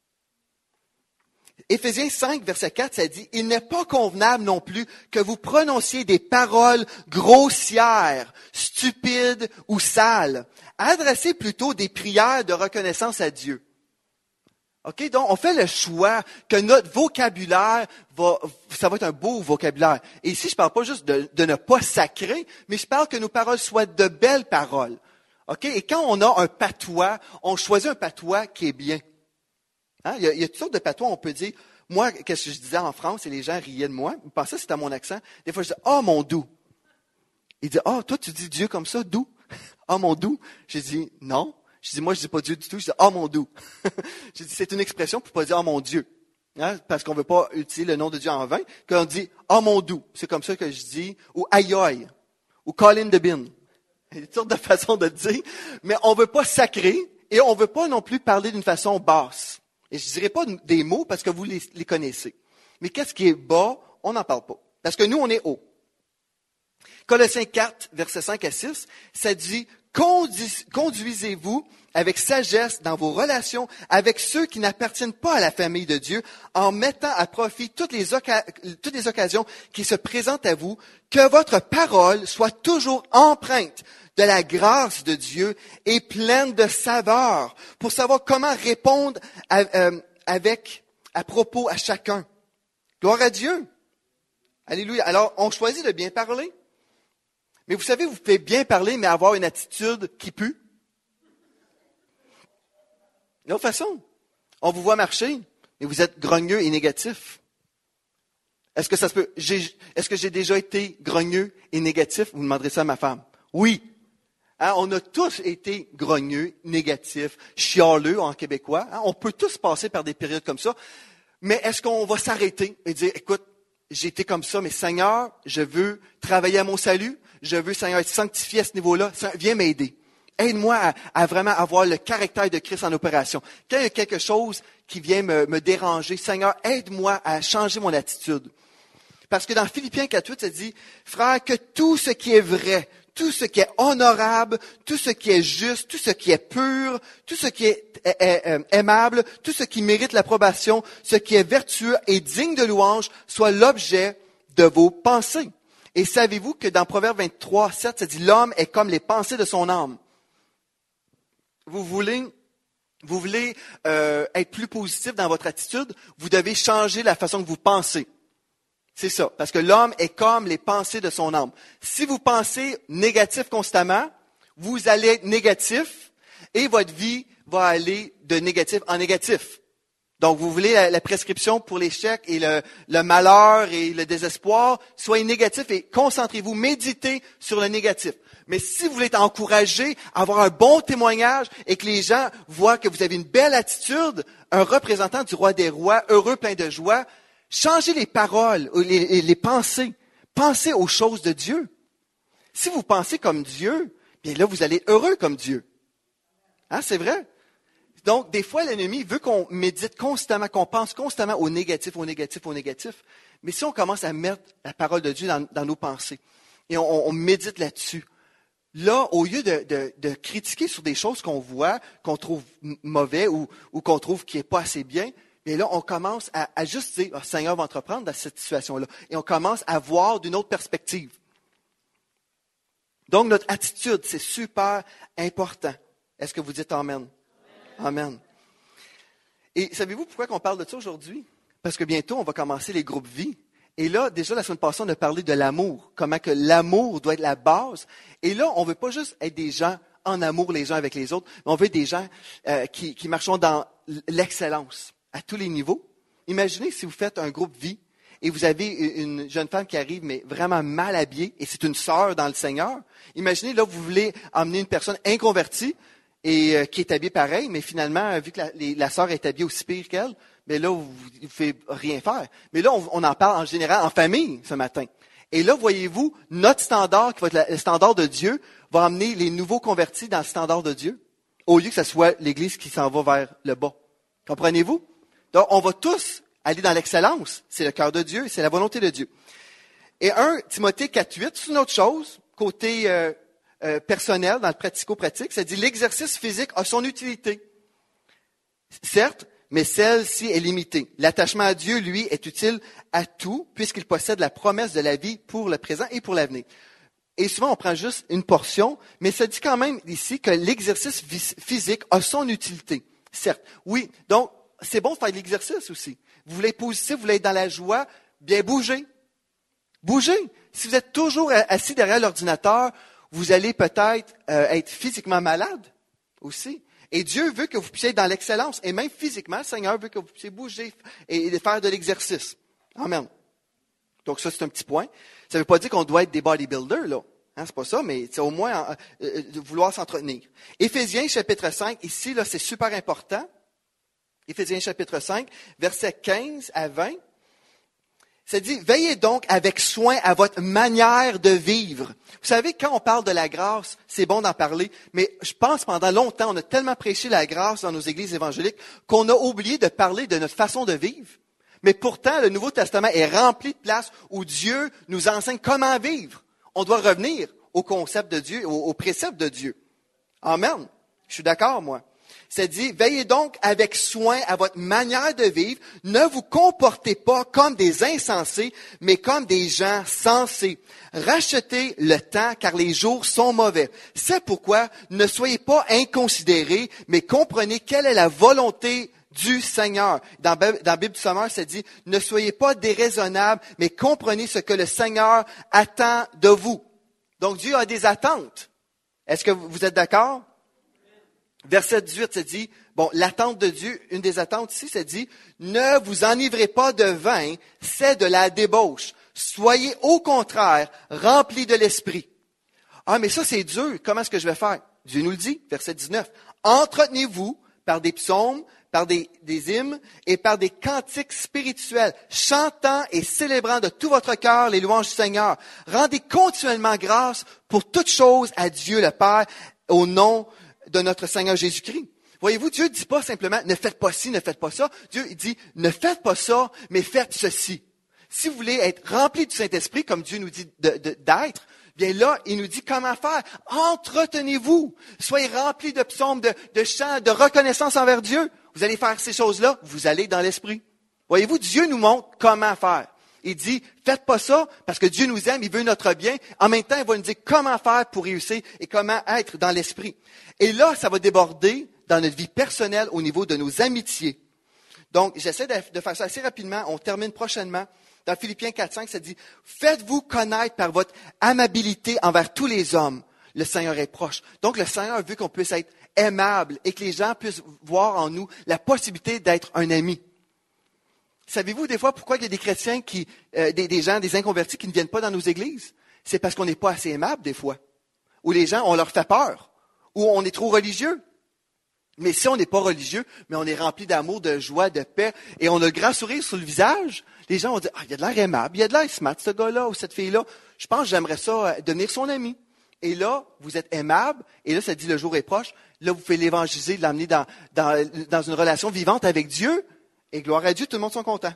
Speaker 2: Éphésiens 5, verset 4, ça dit, il n'est pas convenable non plus que vous prononciez des paroles grossières, stupides ou sales. Adressez plutôt des prières de reconnaissance à Dieu. OK? Donc, on fait le choix que notre vocabulaire ça va être un beau vocabulaire. Et ici, je ne parle pas juste de ne pas sacrer, mais je parle que nos paroles soient de belles paroles. OK? Et quand on a un patois, on choisit un patois qui est bien. Hein? Il y a toutes sortes de patois, on peut dire, moi, qu'est-ce que je disais en France, et les gens riaient de moi, ils pensaient que c'était mon accent. Des fois, je disais, oh, mon doux. Ils disaient, oh, toi, tu dis Dieu comme ça, doux? Oh, mon doux. J'ai dit, non. Je dis, moi, je dis pas Dieu du tout, je dis, oh, mon doux. J'ai dit, c'est une expression pour pas dire, oh, mon Dieu. Hein? Parce qu'on veut pas utiliser le nom de Dieu en vain. Quand on dit, oh, mon doux, c'est comme ça que je dis, ou aïe aïe, ou Colin de Bin. Il y a toutes sortes de façons de dire, mais on veut pas sacrer, et on veut pas non plus parler d'une façon basse. Et je ne dirais pas des mots parce que vous les connaissez. Mais qu'est-ce qui est bas? On n'en parle pas. Parce que nous, on est haut. Colossiens 4, versets 5 à 6, ça dit, conduisez-vous avec sagesse dans vos relations avec ceux qui n'appartiennent pas à la famille de Dieu, en mettant à profit toutes les occasions qui se présentent à vous, que votre parole soit toujours empreinte de la grâce de Dieu et pleine de saveur, pour savoir comment répondre à propos à chacun. Gloire à Dieu. Alléluia. Alors, on choisit de bien parler. Mais vous savez, vous pouvez bien parler, mais avoir une attitude qui pue. De toute façon, on vous voit marcher, mais vous êtes grogneux et négatif. Est-ce que ça se peut? Est-ce que j'ai déjà été grogneux et négatif? Vous demanderez ça à ma femme. Oui. Hein, on a tous été grogneux, négatifs, chialeux en québécois. Hein, on peut tous passer par des périodes comme ça. Mais est-ce qu'on va s'arrêter et dire, écoute, j'ai été comme ça, mais Seigneur, je veux travailler à mon salut. Je veux, Seigneur, être sanctifié à ce niveau-là. Viens m'aider. Aide-moi à vraiment avoir le caractère de Christ en opération. Quand il y a quelque chose qui vient me déranger, Seigneur, aide-moi à changer mon attitude. Parce que dans Philippiens 4.8, ça dit, frère, que tout ce qui est vrai, tout ce qui est honorable, tout ce qui est juste, tout ce qui est pur, tout ce qui est aimable, tout ce qui mérite l'approbation, ce qui est vertueux et digne de louange, soit l'objet de vos pensées. Et savez-vous que dans Proverbe 23, 7, ça dit, l'homme est comme les pensées de son âme. Vous voulez être plus positif dans votre attitude, vous devez changer la façon que vous pensez. C'est ça, parce que l'homme est comme les pensées de son âme. Si vous pensez négatif constamment, vous allez être négatif et votre vie va aller de négatif en négatif. Donc, vous voulez la prescription pour l'échec et le malheur et le désespoir, soyez négatif et concentrez-vous, méditez sur le négatif. Mais si vous voulez être encouragé, avoir un bon témoignage et que les gens voient que vous avez une belle attitude, un représentant du roi des rois, heureux, plein de joie, changez les paroles, les pensées. Pensez aux choses de Dieu. Si vous pensez comme Dieu, bien là, vous allez être heureux comme Dieu. Hein, c'est vrai? Donc, des fois, l'ennemi veut qu'on médite constamment, qu'on pense constamment au négatif, au négatif, au négatif. Mais si on commence à mettre la parole de Dieu dans nos pensées et on médite là-dessus, là, au lieu de critiquer sur des choses qu'on voit, qu'on trouve mauvais ou qu'on trouve qui n'est pas assez bien, et là, on commence à juste dire, oh, Seigneur va entreprendre dans cette situation-là. Et on commence à voir d'une autre perspective. Donc, notre attitude, c'est super important. Est-ce que vous dites Amen? Amen. Et savez-vous pourquoi on parle de ça aujourd'hui? Parce que bientôt, on va commencer les groupes vie. Et là, déjà, la semaine passée, on a parlé de l'amour. Comment que l'amour doit être la base. Et là, on ne veut pas juste être des gens en amour les uns avec les autres, mais on veut être des gens qui marchent dans l'excellence à tous les niveaux. Imaginez si vous faites un groupe vie et vous avez une jeune femme qui arrive, mais vraiment mal habillée, et c'est une sœur dans le Seigneur. Imaginez, là, vous voulez emmener une personne inconvertie et qui est habillée pareil, mais finalement, vu que la sœur est habillée aussi pire qu'elle, mais là, vous ne pouvez rien faire. Mais là, on en parle en général en famille ce matin. Et là, voyez-vous, notre standard, qui va être le standard de Dieu, va amener les nouveaux convertis dans le standard de Dieu, au lieu que ce soit l'Église qui s'en va vers le bas. Comprenez-vous? Donc, on va tous aller dans l'excellence. C'est le cœur de Dieu, c'est la volonté de Dieu. Et 1 Timothée 4.8, c'est une autre chose, côté personnel, dans le pratico-pratique, ça dit l'exercice physique a son utilité. Certes, mais celle-ci est limitée. L'attachement à Dieu, lui, est utile à tout, puisqu'il possède la promesse de la vie pour le présent et pour l'avenir. Et souvent, on prend juste une portion, mais ça dit quand même ici que l'exercice physique a son utilité. Certes, oui, donc c'est bon de faire de l'exercice aussi. Vous voulez être positif, vous voulez être dans la joie, bien bougez. Bougez. Si vous êtes toujours assis derrière l'ordinateur, vous allez peut-être être physiquement malade aussi. Et Dieu veut que vous puissiez être dans l'excellence. Et même physiquement, le Seigneur veut que vous puissiez bouger et faire de l'exercice. Amen. Donc ça, c'est un petit point. Ça ne veut pas dire qu'on doit être des bodybuilders, là. Hein, c'est pas ça, mais c'est au moins vouloir s'entretenir. Éphésiens, chapitre 5, ici, là, c'est super important. Éphésiens, chapitre 5, versets 15 à 20. Ça dit, veillez donc avec soin à votre manière de vivre. Vous savez, quand on parle de la grâce, c'est bon d'en parler, mais je pense pendant longtemps, on a tellement prêché la grâce dans nos églises évangéliques qu'on a oublié de parler de notre façon de vivre. Mais pourtant, le Nouveau Testament est rempli de places où Dieu nous enseigne comment vivre. On doit revenir au concept de Dieu, au précepte de Dieu. Amen. Je suis d'accord, moi. Ça dit, veillez donc avec soin à votre manière de vivre. Ne vous comportez pas comme des insensés, mais comme des gens sensés. Rachetez le temps, car les jours sont mauvais. C'est pourquoi ne soyez pas inconsidérés, mais comprenez quelle est la volonté du Seigneur. Dans la Bible du Sommeur, ça dit, ne soyez pas déraisonnables, mais comprenez ce que le Seigneur attend de vous. Donc Dieu a des attentes. Est-ce que vous êtes d'accord? Verset 18, ça dit, bon, l'attente de Dieu, une des attentes ici, ça dit, ne vous enivrez pas de vin, c'est de la débauche. Soyez au contraire remplis de l'esprit. Ah, mais ça c'est dur, comment est-ce que je vais faire? Dieu nous le dit, verset 19. Entretenez-vous par des psaumes, par des hymnes et par des cantiques spirituels, chantant et célébrant de tout votre cœur les louanges du Seigneur. Rendez continuellement grâce pour toutes choses à Dieu le Père, au nom de notre Seigneur Jésus-Christ. Voyez-vous, Dieu ne dit pas simplement, ne faites pas ci, ne faites pas ça. Dieu, il dit, ne faites pas ça, mais faites ceci. Si vous voulez être rempli du Saint-Esprit, comme Dieu nous dit d'être, bien là, il nous dit comment faire. Entretenez-vous. Soyez remplis de psaumes, de chants, de reconnaissance envers Dieu. Vous allez faire ces choses-là, vous allez dans l'Esprit. Voyez-vous, Dieu nous montre comment faire. Il dit, faites pas ça, parce que Dieu nous aime, il veut notre bien. En même temps, il va nous dire comment faire pour réussir et comment être dans l'Esprit. Et là, ça va déborder dans notre vie personnelle au niveau de nos amitiés. Donc, j'essaie de faire ça assez rapidement. On termine prochainement. Dans Philippiens 4.5, ça dit, faites-vous connaître par votre amabilité envers tous les hommes. Le Seigneur est proche. Donc, le Seigneur veut qu'on puisse être aimable et que les gens puissent voir en nous la possibilité d'être un ami. Savez-vous des fois pourquoi il y a des chrétiens des gens, des inconvertis qui ne viennent pas dans nos églises? C'est parce qu'on n'est pas assez aimable des fois. Ou les gens, on leur fait peur. Ou on est trop religieux. Mais si on n'est pas religieux, mais on est rempli d'amour, de joie, de paix, et on a le grand sourire sur le visage, les gens vont dire, ah, il a de l'air aimable, il a de l'air smart, ce gars-là ou cette fille-là. Je pense que j'aimerais ça devenir son ami. Et là, vous êtes aimable, et là, ça dit le jour est proche. Là, vous pouvez l'évangéliser, l'amener dans une relation vivante avec Dieu. Et gloire à Dieu, tout le monde sont contents.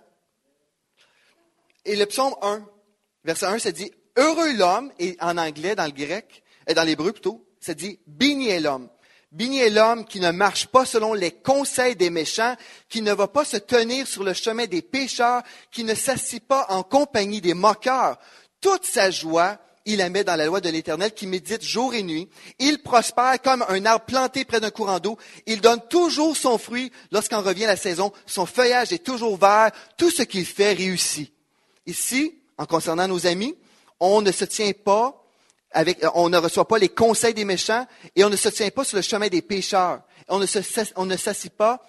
Speaker 2: Et le psaume 1, verset 1, ça dit, heureux l'homme, et en anglais, dans le grec, dans l'hébreu plutôt, ça dit « béni est l'homme ». Béni est l'homme qui ne marche pas selon les conseils des méchants, qui ne va pas se tenir sur le chemin des pécheurs, qui ne s'assied pas en compagnie des moqueurs. Toute sa joie, il la met dans la loi de l'Éternel, qui médite jour et nuit. Il prospère comme un arbre planté près d'un courant d'eau. Il donne toujours son fruit lorsqu'en revient la saison. Son feuillage est toujours vert. Tout ce qu'il fait réussit. Ici, en concernant nos amis, on ne se tient pas on ne reçoit pas les conseils des méchants et on ne se tient pas sur le chemin des pécheurs. On ne s'assoit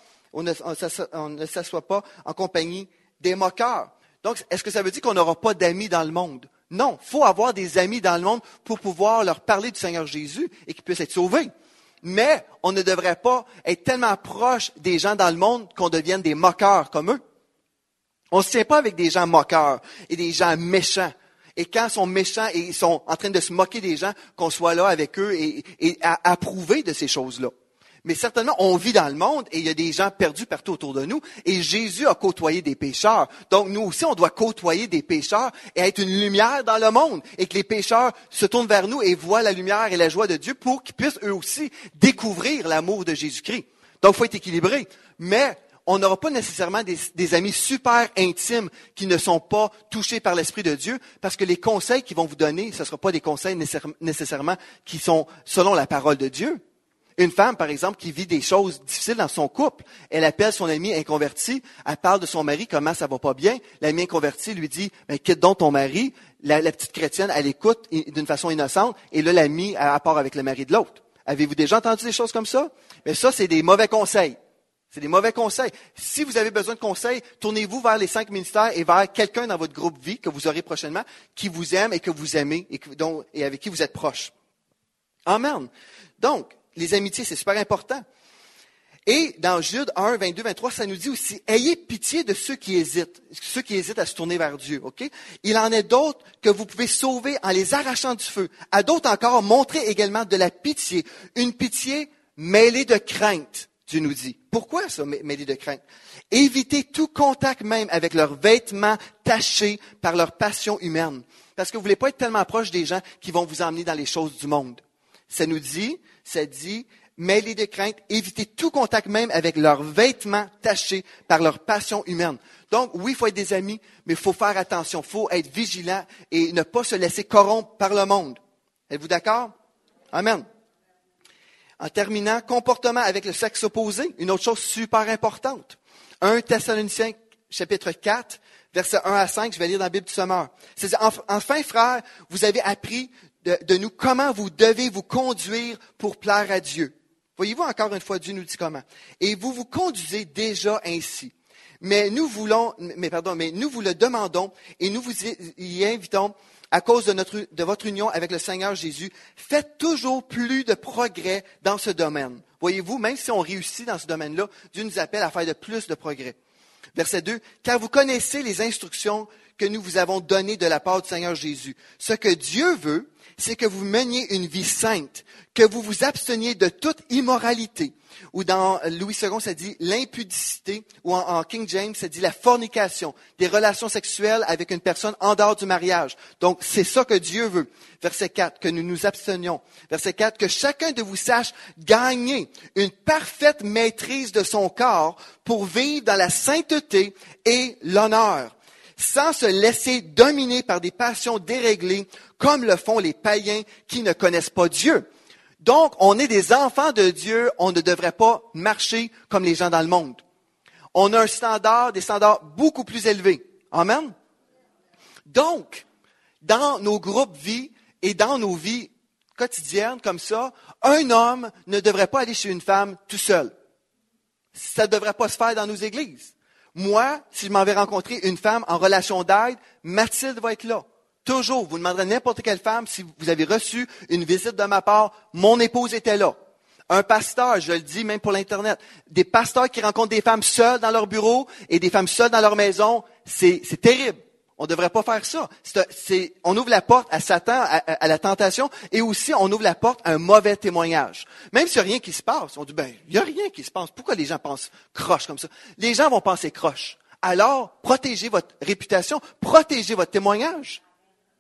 Speaker 2: pas en compagnie des moqueurs. Donc, est-ce que ça veut dire qu'on n'aura pas d'amis dans le monde? Non, il faut avoir des amis dans le monde pour pouvoir leur parler du Seigneur Jésus et qu'ils puissent être sauvés. Mais on ne devrait pas être tellement proche des gens dans le monde qu'on devienne des moqueurs comme eux. On ne se tient pas avec des gens moqueurs et des gens méchants. Et quand ils sont méchants et ils sont en train de se moquer des gens, qu'on soit là avec eux et à approuver de ces choses-là. Mais certainement, on vit dans le monde et il y a des gens perdus partout autour de nous. Et Jésus a côtoyé des pécheurs. Donc, nous aussi, on doit côtoyer des pécheurs et être une lumière dans le monde. Et que les pécheurs se tournent vers nous et voient la lumière et la joie de Dieu pour qu'ils puissent eux aussi découvrir l'amour de Jésus-Christ. Donc, il faut être équilibré. Mais on n'aura pas nécessairement des amis super intimes qui ne sont pas touchés par l'Esprit de Dieu, parce que les conseils qu'ils vont vous donner, ce ne seront pas des conseils nécessairement qui sont selon la parole de Dieu. Une femme, par exemple, qui vit des choses difficiles dans son couple, elle appelle son ami inconverti, elle parle de son mari, comment ça va pas bien. L'ami inconverti lui dit, quitte donc ton mari. La petite chrétienne, elle écoute d'une façon innocente, et là, l'ami, elle part avec le mari de l'autre. Avez-vous déjà entendu des choses comme ça? Mais ça, c'est des mauvais conseils. C'est des mauvais conseils. Si vous avez besoin de conseils, tournez-vous vers les 5 ministères et vers quelqu'un dans votre groupe vie que vous aurez prochainement, qui vous aime et que vous aimez et avec qui vous êtes proche. Amen. Donc, les amitiés, c'est super important. Et dans Jude 1, 22, 23, ça nous dit aussi, ayez pitié de ceux qui hésitent à se tourner vers Dieu. Ok? Il en est d'autres que vous pouvez sauver en les arrachant du feu. À d'autres encore, montrez également de la pitié. Une pitié mêlée de crainte. Dieu nous dit. Pourquoi ça, mêlé de crainte? Évitez tout contact même avec leurs vêtements tachés par leur passion humaine. Parce que vous ne voulez pas être tellement proche des gens qui vont vous emmener dans les choses du monde. Ça dit, mêlé de crainte, évitez tout contact même avec leurs vêtements tachés par leur passion humaine. Donc, oui, il faut être des amis, mais il faut faire attention, il faut être vigilant et ne pas se laisser corrompre par le monde. Êtes-vous d'accord? Amen. En terminant, comportement avec le sexe opposé, une autre chose super importante. 1 Thessaloniciens, chapitre 4, versets 1 à 5, je vais lire dans la Bible du Sommeur. C'est enfin, frères, vous avez appris de nous comment vous devez vous conduire pour plaire à Dieu. Voyez-vous, encore une fois, Dieu nous dit comment. Et vous vous conduisez déjà ainsi. Mais nous vous le demandons et nous vous y invitons à cause de votre union avec le Seigneur Jésus. Faites toujours plus de progrès dans ce domaine. Voyez-vous, même si on réussit dans ce domaine-là, Dieu nous appelle à faire de plus de progrès. Verset 2, « Car vous connaissez les instructions que nous vous avons données de la part du Seigneur Jésus. Ce que Dieu veut, c'est que vous meniez une vie sainte, que vous vous absteniez de toute immoralité. » Ou dans Louis II, ça dit l'impudicité, ou en King James, ça dit la fornication, des relations sexuelles avec une personne en dehors du mariage. Donc, c'est ça que Dieu veut. Verset 4, que nous nous abstenions. Verset 4, que chacun de vous sache gagner une parfaite maîtrise de son corps pour vivre dans la sainteté et l'honneur, sans se laisser dominer par des passions déréglées, comme le font les païens qui ne connaissent pas Dieu. Donc, on est des enfants de Dieu, on ne devrait pas marcher comme les gens dans le monde. On a des standards beaucoup plus élevés. Amen? Donc, dans nos groupes vie et dans nos vies quotidiennes comme ça, un homme ne devrait pas aller chez une femme tout seul. Ça ne devrait pas se faire dans nos églises. Moi, si je m'en vais rencontrer une femme en relation d'aide, Mathilde va être là. Toujours, vous demanderez n'importe quelle femme, si vous avez reçu une visite de ma part, mon épouse était là. Un pasteur, je le dis même pour l'Internet, des pasteurs qui rencontrent des femmes seules dans leur bureau et des femmes seules dans leur maison, c'est terrible. On ne devrait pas faire ça. On ouvre la porte à Satan, à la tentation, et aussi on ouvre la porte à un mauvais témoignage. Même s'il n'y a rien qui se passe, on dit, il n'y a rien qui se passe. Pourquoi les gens pensent croche comme ça? Les gens vont penser croche. Alors, protégez votre réputation, protégez votre témoignage.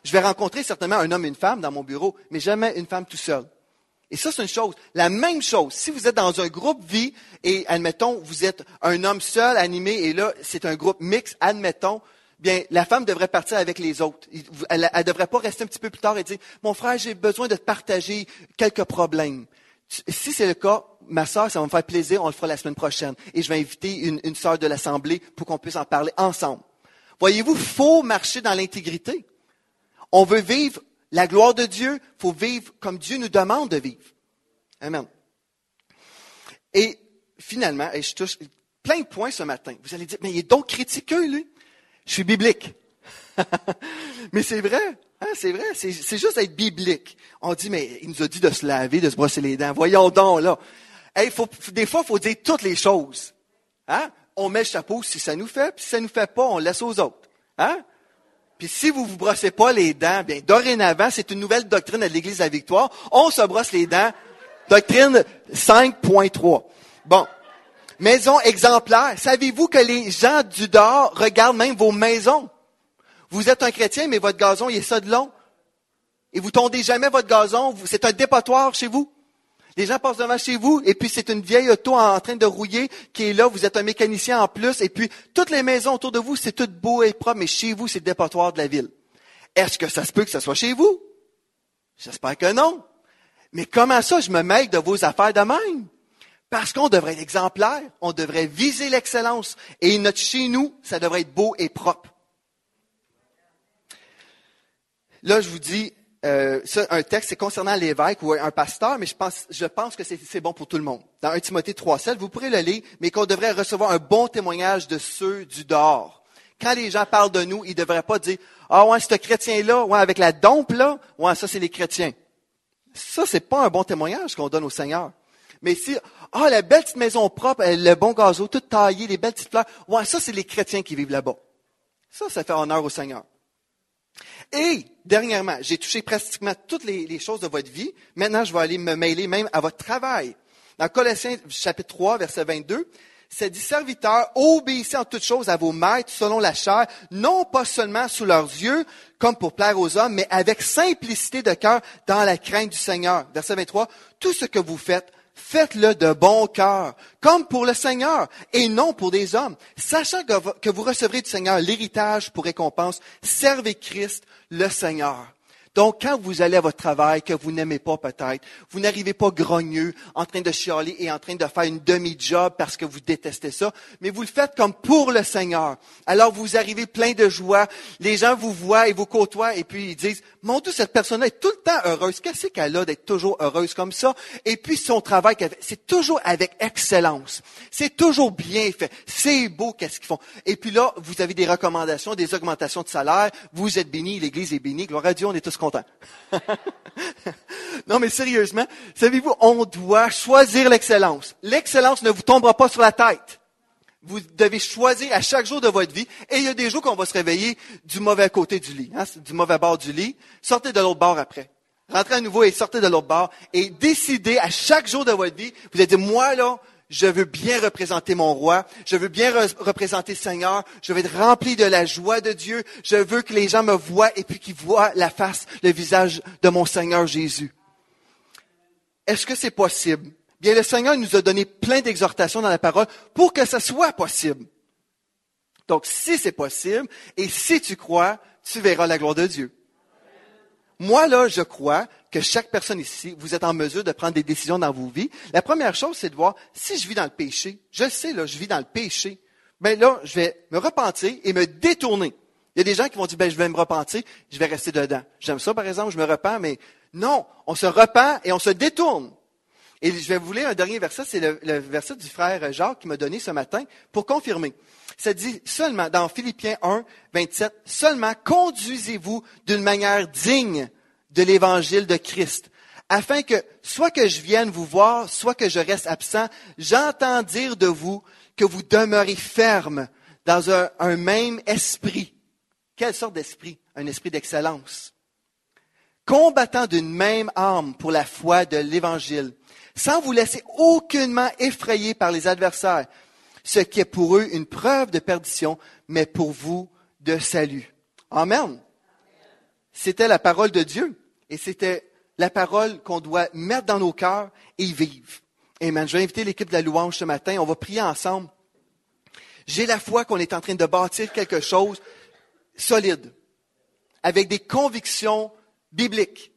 Speaker 2: je vais rencontrer certainement un homme et une femme dans mon bureau, mais jamais une femme tout seul. Et ça, c'est une chose. La même chose, si vous êtes dans un groupe vie et, admettons, vous êtes un homme seul, animé, et là, c'est un groupe mixte, admettons, bien, la femme devrait partir avec les autres. Elle devrait pas rester un petit peu plus tard et dire, mon frère, j'ai besoin de te partager quelques problèmes. Si c'est le cas, ma sœur, ça va me faire plaisir, on le fera la semaine prochaine. Et je vais inviter une sœur de l'Assemblée pour qu'on puisse en parler ensemble. Voyez-vous, faut marcher dans l'intégrité. On veut vivre la gloire de Dieu, il faut vivre comme Dieu nous demande de vivre. Amen. Et finalement, et je touche plein de points ce matin. Vous allez dire, mais il est donc critiqueux, lui. Je suis biblique. Mais c'est vrai, hein, c'est vrai, c'est juste être biblique. On dit, mais il nous a dit de se laver, de se brosser les dents. Voyons donc, là. Hey, des fois, il faut dire toutes les choses. Hein? On met le chapeau si ça nous fait, puis si ça nous fait pas, on laisse aux autres. Hein? Puis si vous vous brossez pas les dents, bien, dorénavant, c'est une nouvelle doctrine de l'Église de la Victoire. On se brosse les dents. Doctrine 5.3. Bon. Maison exemplaire. Savez-vous que les gens du dehors regardent même vos maisons? Vous êtes un chrétien, mais votre gazon, il est ça de long. Et vous tondez jamais votre gazon. C'est un dépotoir chez vous. Les gens passent devant chez vous, et puis c'est une vieille auto en train de rouiller qui est là. Vous êtes un mécanicien en plus, et puis toutes les maisons autour de vous, c'est tout beau et propre, mais chez vous, c'est le dépotoir de la ville. Est-ce que ça se peut que ça soit chez vous? J'espère que non. Mais comment ça, je me mêle de vos affaires de même? Parce qu'on devrait être exemplaire, on devrait viser l'excellence, et notre chez nous, ça devrait être beau et propre. Là, je vous dis, ça, un texte, c'est concernant l'évêque ou un pasteur, mais je pense que c'est bon pour tout le monde. Dans 1 Timothée 3,7, vous pourrez le lire, mais qu'on devrait recevoir un bon témoignage de ceux du dehors. Quand les gens parlent de nous, ils ne devraient pas dire, ah ouais, ce chrétien-là, ouais, avec la dompe là, ouais, ça c'est les chrétiens. Ça, c'est pas un bon témoignage qu'on donne au Seigneur. Mais si, ah, la belle petite maison propre, le bon gazon, tout taillé, les belles petites fleurs, ouais, ça c'est les chrétiens qui vivent là-bas. Ça fait honneur au Seigneur. Et, dernièrement, j'ai touché pratiquement toutes les choses de votre vie. Maintenant, je vais aller me mêler même à votre travail. Dans Colossiens, chapitre 3, verset 22, ça dit, serviteurs, obéissez en toutes choses à vos maîtres selon la chair, non pas seulement sous leurs yeux, comme pour plaire aux hommes, mais avec simplicité de cœur dans la crainte du Seigneur. Verset 23, tout ce que vous faites, faites-le de bon cœur, comme pour le Seigneur, et non pour des hommes, sachant que vous recevrez du Seigneur l'héritage pour récompense. Servez Christ, le Seigneur. Donc, quand vous allez à votre travail, que vous n'aimez pas peut-être, vous n'arrivez pas grogneux, en train de chialer et en train de faire une demi-job parce que vous détestez ça, mais vous le faites comme pour le Seigneur. Alors, vous arrivez plein de joie, les gens vous voient et vous côtoient et puis ils disent, mon Dieu, cette personne-là est tout le temps heureuse. Qu'est-ce qu'elle a d'être toujours heureuse comme ça? Et puis, son travail, c'est toujours avec excellence. C'est toujours bien fait. C'est beau, qu'est-ce qu'ils font. Et puis là, vous avez des recommandations, des augmentations de salaire. Vous êtes bénis, l'Église est bénie. Gloire à Dieu, on est tous contents. Non, mais sérieusement, savez-vous, on doit choisir l'excellence. L'excellence ne vous tombera pas sur la tête. Vous devez choisir à chaque jour de votre vie. Et il y a des jours qu'on va se réveiller du mauvais côté du lit, hein, du mauvais bord du lit. Sortez de l'autre bord après. Rentrez à nouveau et sortez de l'autre bord. Et décidez à chaque jour de votre vie, vous allez dire, moi là, je veux bien représenter mon roi, je veux bien représenter le Seigneur, je veux être rempli de la joie de Dieu, je veux que les gens me voient et puis qu'ils voient la face, le visage de mon Seigneur Jésus. Est-ce que c'est possible? Bien, le Seigneur nous a donné plein d'exhortations dans la parole pour que ça soit possible. Donc, si c'est possible et si tu crois, tu verras la gloire de Dieu. Moi, là, je crois que chaque personne ici, vous êtes en mesure de prendre des décisions dans vos vies. La première chose, c'est de voir, si je vis dans le péché, je le sais, là, je vis dans le péché, ben là, je vais me repentir et me détourner. Il y a des gens qui vont dire, ben, je vais me repentir, je vais rester dedans. J'aime ça, par exemple, je me repens, mais non, on se repent et on se détourne. Et je vais vous lire un dernier verset, c'est le verset du frère Jacques qui m'a donné ce matin pour confirmer. Ça dit seulement, dans Philippiens 1, 27, seulement conduisez-vous d'une manière digne de l'évangile de Christ, afin que, soit que je vienne vous voir, soit que je reste absent, j'entends dire de vous que vous demeurez ferme dans un même esprit. Quelle sorte d'esprit? Un esprit d'excellence. Combattant d'une même âme pour la foi de l'évangile, sans vous laisser aucunement effrayer par les adversaires, ce qui est pour eux une preuve de perdition, mais pour vous de salut. Amen. c'était la parole de Dieu. Et c'était la parole qu'on doit mettre dans nos cœurs et y vivre. Amen. Je vais inviter l'équipe de la louange ce matin. On va prier ensemble. J'ai la foi qu'on est en train de bâtir quelque chose solide, avec des convictions bibliques.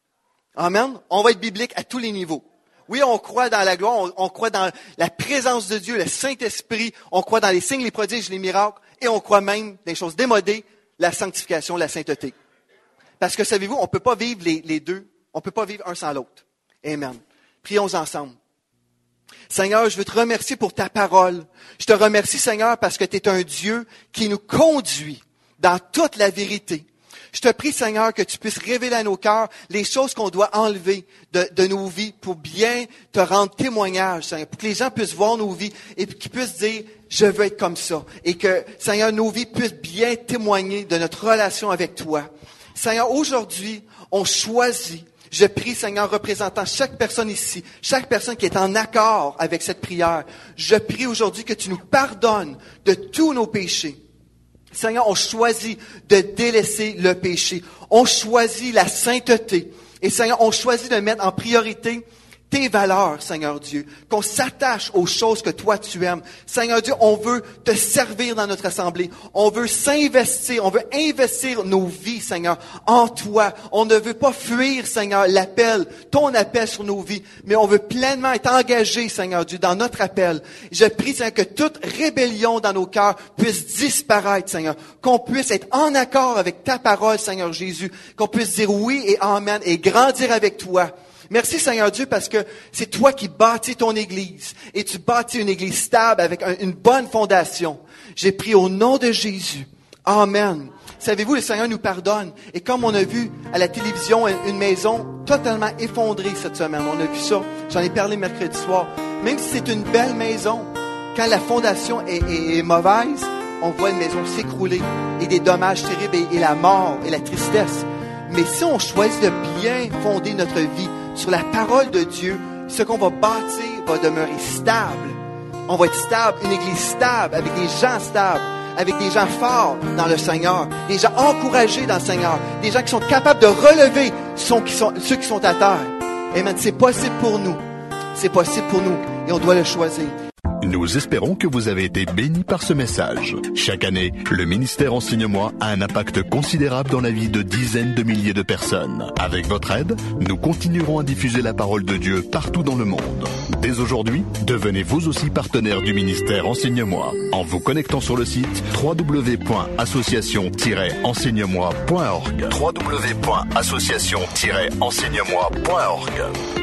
Speaker 2: Amen. On va être biblique à tous les niveaux. Oui, on croit dans la gloire, on croit dans la présence de Dieu, le Saint-Esprit, on croit dans les signes, les prodiges, les miracles, et on croit même dans les choses démodées, la sanctification, la sainteté. Parce que, savez-vous, on ne peut pas vivre les deux, on ne peut pas vivre un sans l'autre. Amen. Prions ensemble. Seigneur, je veux te remercier pour ta parole. Je te remercie, Seigneur, parce que tu es un Dieu qui nous conduit dans toute la vérité. Je te prie, Seigneur, que tu puisses révéler à nos cœurs les choses qu'on doit enlever de nos vies pour bien te rendre témoignage, Seigneur, pour que les gens puissent voir nos vies et qu'ils puissent dire, je veux être comme ça. Et que, Seigneur, nos vies puissent bien témoigner de notre relation avec toi. Seigneur, aujourd'hui, on choisit. Je prie, Seigneur, représentant chaque personne ici, chaque personne qui est en accord avec cette prière. Je prie aujourd'hui que tu nous pardonnes de tous nos péchés. Seigneur, on choisit de délaisser le péché. On choisit la sainteté. Et Seigneur, on choisit de mettre en priorité tes valeurs, Seigneur Dieu. Qu'on s'attache aux choses que toi tu aimes. Seigneur Dieu, on veut te servir dans notre assemblée. On veut s'investir. On veut investir nos vies, Seigneur, en toi. On ne veut pas fuir, Seigneur, l'appel, ton appel sur nos vies. Mais on veut pleinement être engagé, Seigneur Dieu, dans notre appel. Je prie, Seigneur, que toute rébellion dans nos cœurs puisse disparaître, Seigneur. Qu'on puisse être en accord avec ta parole, Seigneur Jésus. Qu'on puisse dire oui et amen et grandir avec toi. Merci Seigneur Dieu parce que c'est toi qui bâtis ton Église et tu bâtis une Église stable avec une bonne fondation. J'ai prié au nom de Jésus. Amen. Savez-vous, le Seigneur nous pardonne. Et comme on a vu à la télévision une maison totalement effondrée cette semaine, on a vu ça, j'en ai parlé mercredi soir. Même si c'est une belle maison, quand la fondation est mauvaise, on voit une maison s'écrouler et des dommages terribles et la mort et la tristesse. Mais si on choisit de bien fonder notre vie sur la parole de Dieu, ce qu'on va bâtir va demeurer stable. On va être stable, une église stable, avec des gens stables, avec des gens forts dans le Seigneur, des gens encouragés dans le Seigneur, des gens qui sont capables de relever ceux qui sont à terre. Amen. C'est possible pour nous. C'est possible pour nous et on doit le choisir.
Speaker 3: Nous espérons que vous avez été bénis par ce message. Chaque année, le ministère Enseigne-moi a un impact considérable dans la vie de dizaines de milliers de personnes. Avec votre aide, nous continuerons à diffuser la parole de Dieu partout dans le monde. Dès aujourd'hui, devenez vous aussi partenaire du ministère Enseigne-moi en vous connectant sur le site www.association-enseigne-moi.org. www.association-enseigne-moi.org.